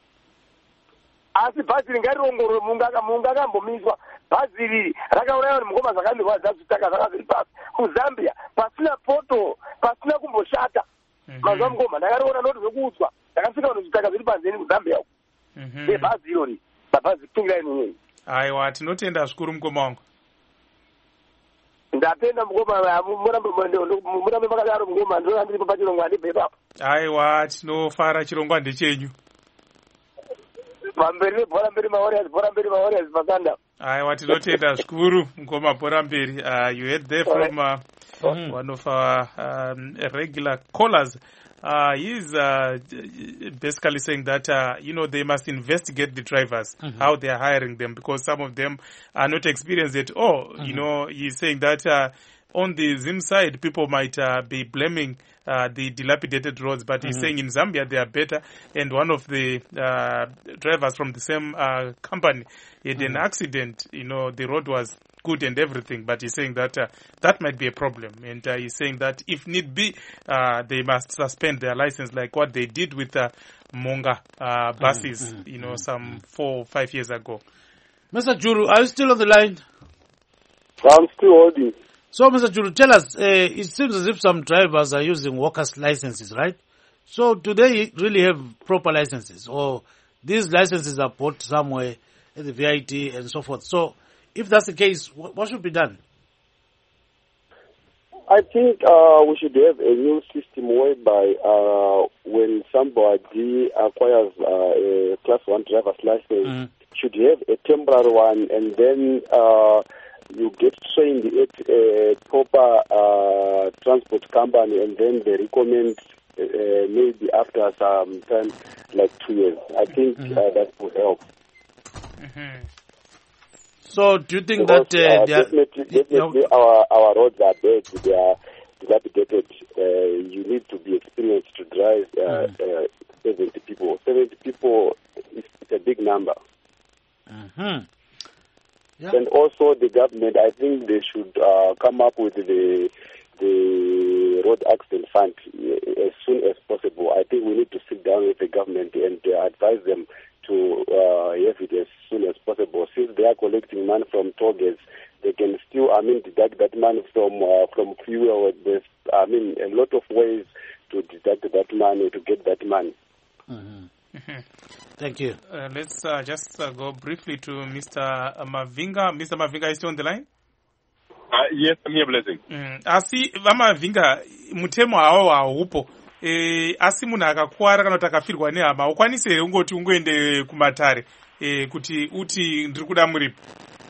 Asi bhazi ringariongorwe mungu akambomiswa bhazi riri rakauraiwa nemukoma zvakandirwa zvazvitaka zvanga zviri pasi kuzambia pasina poto pasina kumboshata mazuva mukoma ndakariona noti zvekuutswa ndakasvika vanhu zvitaka zviri panzeni kuzambia uko ebhazi irori mabhazi kutungirainii. Aiwa, tinotenda zvikuru mukoma wangu. Ndatenda mukoma murambe makadaro mukoma ndinoona ndiripo pachirongwa handibve ipapo. Aiwa, tinofara chirongwa ndechenyu. Pamberi bhora mberi mawarriors pasanda. Aiwa, tinotenda zvikuru mukoma bhora mberi. You heard there from one of our regular callers. He's basically saying that they must investigate the drivers, how they are hiring them, because some of them are not experienced at all. He's saying that on the Zim side, people might be blaming the dilapidated roads, but he's saying in Zambia they are better. And one of the drivers from the same company had an accident. The road was good and everything, but he's saying that that might be a problem, and he's saying that if need be, they must suspend their license, like what they did with Monga buses, some 4 or 5 years ago. Mr. Juru, are you still on the line? I'm still holding. So, Mr. Juru, tell us, it seems as if some drivers are using workers' licenses, right? So, do they really have proper licenses, or these licenses are bought somewhere at the VIT and so forth? So, if that's the case, what should be done? I think we should have a new system whereby when somebody acquires a Class 1 driver's license, should have a temporary one, and then you get trained at a proper transport company, and then they recommend maybe after some time, like 2 years. I think that would help. So, do you think because, that definitely our roads are bad, they are dilapidated. You need to be experienced to drive 70 people. 70 people is a big number. Yeah. And also the government, I think they should come up with the road accident fund as soon as possible. I think we need to sit down with the government and advise them to have it as soon as possible. Since they are collecting money from toll gates, they can still, deduct that money from fuel. There's, a lot of ways to deduct that money, to get that money. Thank you. Let's just go briefly to Mr. Mavinga. Mr. Mavinga, are you still on the line? Yes, I'm here, Blessing. Asi Mavinga, mutemo hawo haupo. Asi munhu akakuwara kana kuti akafirwa nehama ukwanise here ungoti ungoende kumatare kuti uti ndiri kuda muripo.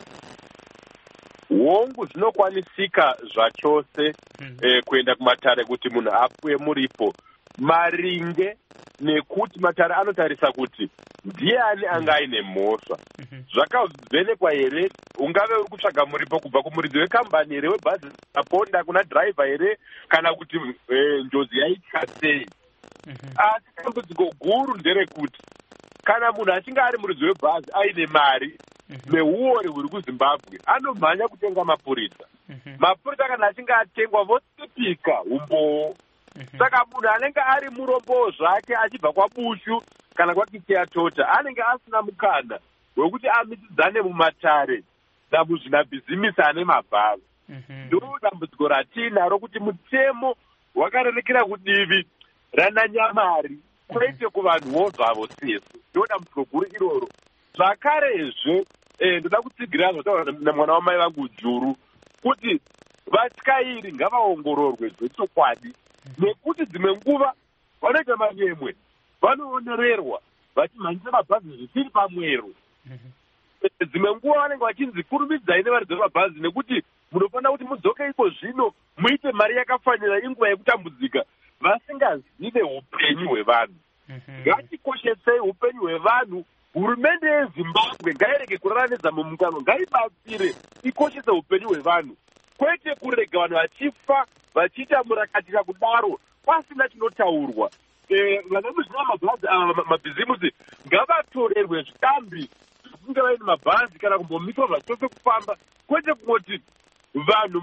Hongu zvinokwanisika zvachose kuenda kumatare kuti munhu apuwe muripo, maringe nekuti matare anotarisa kuti ndiani anga aine mhosva. Zvakavhenekwa here? Ungave uri kutsvaga muripo kubva kumuridzi wekambani here, webhazi aponda kuna dhiraivha here, kana kuti njodzi yaitya sei? Asi dambudziko guru nderekuti kana munhu achinge ari muridzi webhazi aine mari neuori huri kuZimbabwe, anomhanya kutenga mapurisa. Mapurisa kana achinge atengwa vosipika umboo. Saka munhu anenge ari murombo zvake achibva kwabushu kana kwaKisiya Tota anenge asina mukana wekuti amisidzane mumatare namuzvinabhizimisi ane mabhazi. Ndo dambudziko ratinaro kuti mutemo wakarerekera kudivi rananyamari kwete kuvanhuwo zvavo sesu. Ndo dambudziko guru iroro. Zvakarezve ndoda kutsigira zvotaura namwana wamai vangu Juru kuti vatyairi ngavaongororwe zvechokwadi, nekuti dzimwe nguva vanoita manyemwe vanoonererwa vachimhanyisa mabhazi zvisiri pamwero. Dzimwe nguva vanenge vachinzi kurumidzai nevaridzi vemabhazi nekuti munofanira kuti mudzoke iko zvino muite mari yakafanira inguva yekutambudzika, vasingazive upenyu hwevanhu. Ngatikoshesei upenyu hwevanhu. Hurumende yeZimbabwe ngairege kuraramidza mumukano, ngaibatsire ikoshese upenyu hwevanhu, kwete kurega vanhu vachifa vachiita murakatira kudaro pasina chinotaurwa. Vanomuzvina mabhizimusi ngavatorerwe zvitambi zvekunge vaine mabhazi kana kumbomiswa zvachose kufamba, kwete kungoti vanhu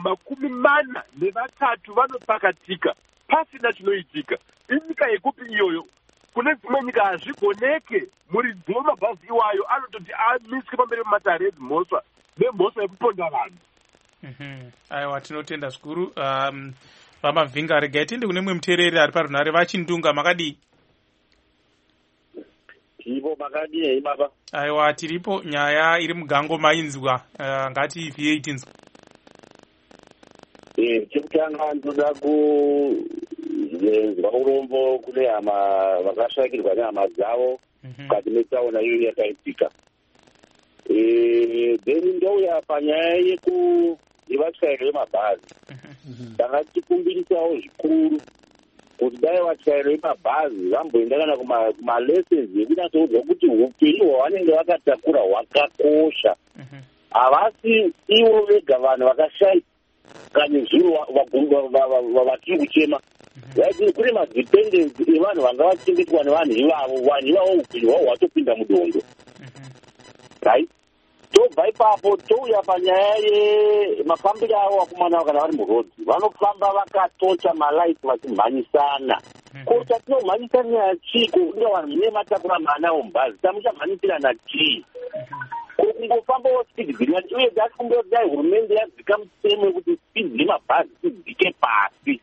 43 vanopakatika pasina chinoitika. Inyika yekupi iyoyo? Kune dzimwe nyika hazvigoneke muridzi wemabhazi iwayo anototi amiswe pamberi pematare edzimhosva nemhosva yekuponda vanhu. Aiwa, tinotenda zvikuru. Vamavhinga, regai tiende kune mumwe muteereri ari parunhare. Vachindunga, makadii? Tiripo, makadii baba? Aiwa, tiripo. Nyaya iri mugango mainzwa, ngativhiyei tinzwa. Chekutanga ndoda kuzwa urombo kune hama vakashakirwa nehama dzavo mukati metsaona iyo yakaitika. Then ndouya panyaya yevatyairi vemabhazi. Ndanga tichikumbirisawo zvikuru kuti dai vatyairi vemabhazi vamboenda kana kumalessons ekunyatsoudza kuti upenyu hwavanenge vakatakura hwakakosha. Havasi ivo vega vanhu vakashaika kanezuro vatiri kuchema. Kune madependensi evanhu vanga vachengetwa nevanhu ivavo. Vanhu ivavo upenyu hwavo hwatopinda mudondo. Right? Tobva ipapo touya panyaya yemafambiro avo vakomana kana vari murodhi. Vanofamba vakatocha malaiti vachimhanyisana. Ko chatinomhanyisana chiko kunga vanhu mune matakura mana omubhazi tamuchamhanyisirana chii? Kungofamba speed limit uye dzatikumbe dai hurumende yadzika mutemo wekuti speed lemabhazi idzike pasi.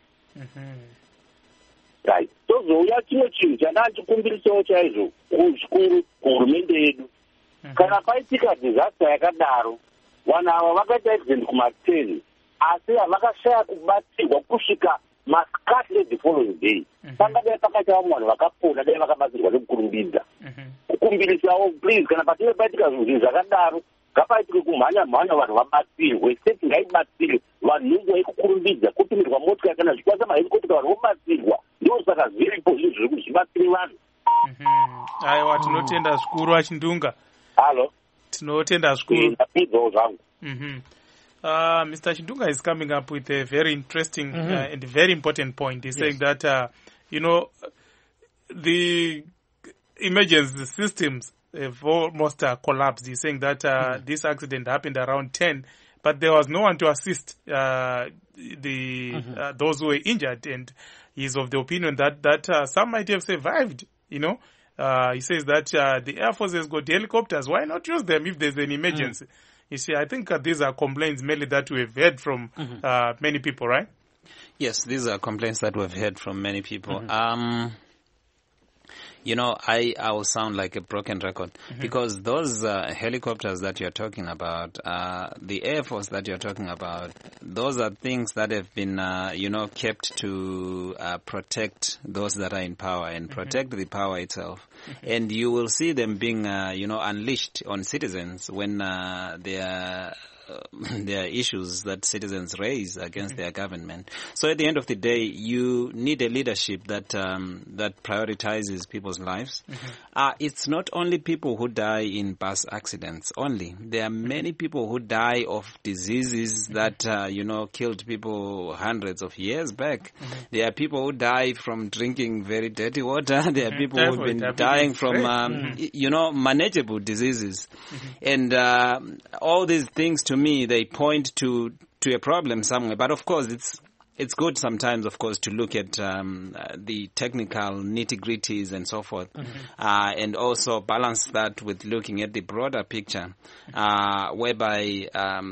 Right. Tozouya chimwe chinhu chandanga chikumbirisawo chaizvo zvikuru kuhurumende yedu. Kana paitika disaster yakadaro, vanhu ava vakaita accident kuma10 asi havakashaya kubatsirwa kusvika masikati the following day. Pangadai pakaita vamwe vanhu vakapona dai vakabatsirwa nekukurumbidza. Kukumbirisawo please, kana patinge paitika zvinhu zvakadaro ngapaitike kumhanya vanhu vabatsirwe. State ngaibatsire vanhu nenguva yekukurumbidza, kutumirwa motikari kana zvikwasa mahelikopta vanhu vobatsirwa. Ndosaka zviripo zvinhu zviri kuti zvibatsire vanhu. Aiwa, tinotenda zvikuru Achindunga. Hello. Tinotenda zvikuru. Mr. Chindunga is coming up with a very interesting and very important point. He's saying that, the emergency systems have almost collapsed. He's saying that this accident happened around 10, but there was no one to assist those who were injured. And he's of the opinion that some might have survived, He says that the Air Force has got helicopters. Why not use them if there's an emergency? You see, I think these are complaints mainly that we've heard from many people, right? Yes, these are complaints that we've heard from many people. I will sound like a broken record because those helicopters that you're talking about, the Air Force that you're talking about, those are things that have been, kept to protect those that are in power and protect the power itself. And you will see them being, unleashed on citizens when they are there are issues that citizens raise against their government. So at the end of the day, you need a leadership that that prioritizes people's lives. It's not only people who die in bus accidents only. There are many people who die of diseases that killed people hundreds of years back. There are people who die from drinking very dirty water. There are people who've been dying from manageable diseases. And all these things, to me, they point to a problem somewhere. But of course, it's good sometimes, of course, to look at the technical nitty-gritties and so forth, and also balance that with looking at the broader picture, whereby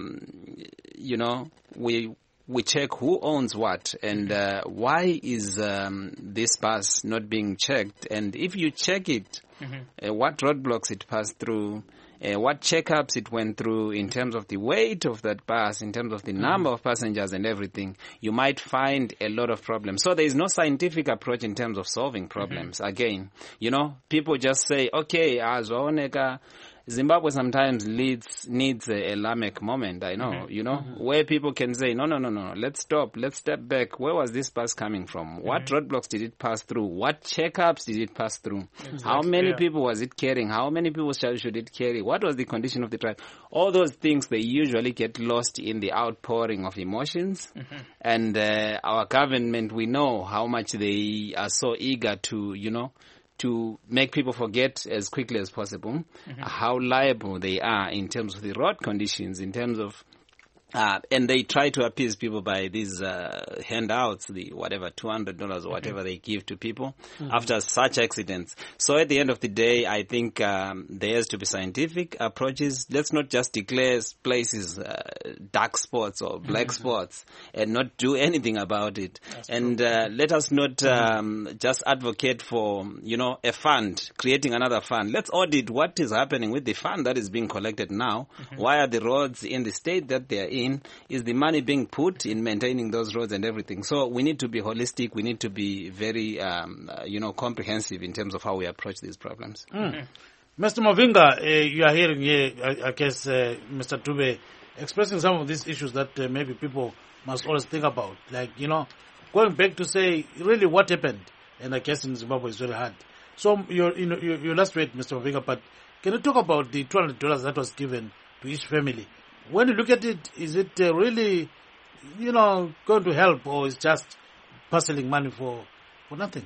we check who owns what and why is this bus not being checked, and if you check it, what roadblocks it passed through, what checkups it went through in terms of the weight of that bus, in terms of the number of passengers and everything, you might find a lot of problems. So there is no scientific approach in terms of solving problems. Again, people just say, okay, Zimbabwe sometimes needs a Lamech moment, I know, where people can say, no, let's stop, let's step back. Where was this bus coming from? What roadblocks did it pass through? What checkups did it pass through? How many people was it carrying? How many people should it carry? What was the condition of the drive? All those things, they usually get lost in the outpouring of emotions. And our government, we know how much they are so eager to make people forget as quickly as possible how liable they are in terms of the road conditions, in terms of and they try to appease people by these handouts, the whatever, $200 or whatever they give to people after such accidents. So at the end of the day, I think there has to be scientific approaches. Let's not just declare places dark spots or black spots and not do anything about it. That's and let us not just advocate for, a fund, creating another fund. Let's audit what is happening with the fund that is being collected now. Why are the roads in the state that they are in? Is the money being put in maintaining those roads and everything? So we need to be holistic. We need to be very, comprehensive in terms of how we approach these problems. Mr. Mavinga, you are hearing here, I guess, Mr. Dube expressing some of these issues that maybe people must always think about. Like, going back to say, really what happened? And I guess in Zimbabwe it's very hard. So your last word, Mr. Mavinga, but can you talk about the $200 that was given to each family? When you look at it, is it really, going to help, or is just parceling money for nothing,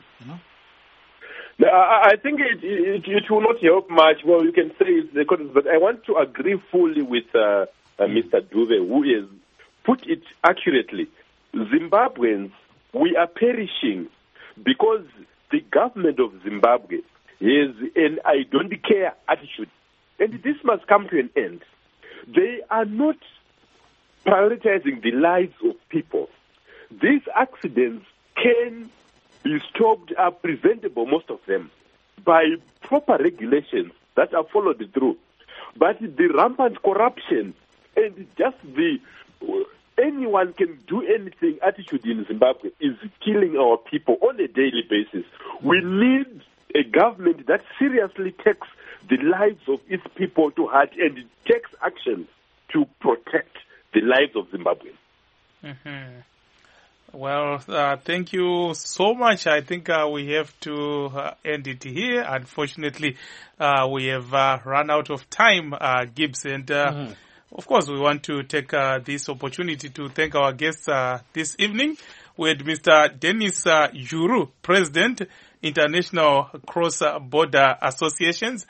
I think it will not help much. Well, you can say it's the cause, but I want to agree fully with Mr. Dube, who has put it accurately. Zimbabweans, we are perishing because the government of Zimbabwe has an I don't care attitude, and this must come to an end. They are not prioritizing the lives of people. These accidents can be stopped, are preventable, most of them, by proper regulations that are followed through. But the rampant corruption and just the anyone can do anything attitude in Zimbabwe is killing our people on a daily basis. We need a government that seriously takes the lives of its people to heart and takes action to protect the lives of Zimbabweans. Well, thank you so much. I think we have to end it here. Unfortunately, we have run out of time, Gibbs. And, of course, we want to take this opportunity to thank our guests this evening. We had Mr. Dennis Juru, President, International Cross-Border Associations.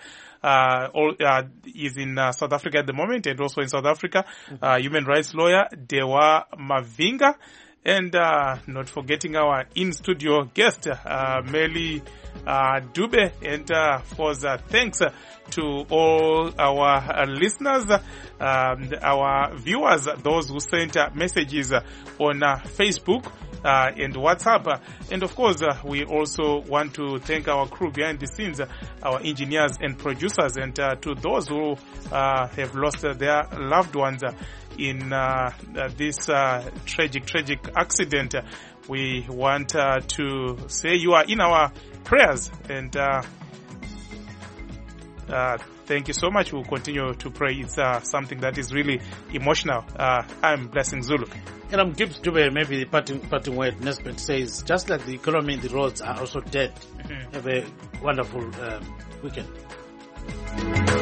Is in South Africa at the moment, and also in South Africa, human rights lawyer Dewa Mavinga, and not forgetting our in-studio guest, Melly Dube. And of course, thanks to all our listeners, our viewers, those who sent messages on Facebook and WhatsApp. And of course, we also want to thank our crew behind the scenes, our engineers and producers, and to those who have lost their loved ones in this tragic accident. We want to say you are in our prayers, and Thank you so much. We'll continue to pray. It's something that is really emotional. I'm Blessing Zulu. And I'm Gibbs Dube. Maybe the parting word. Nesbitt says, just like the economy, the roads are also dead. Have a wonderful weekend.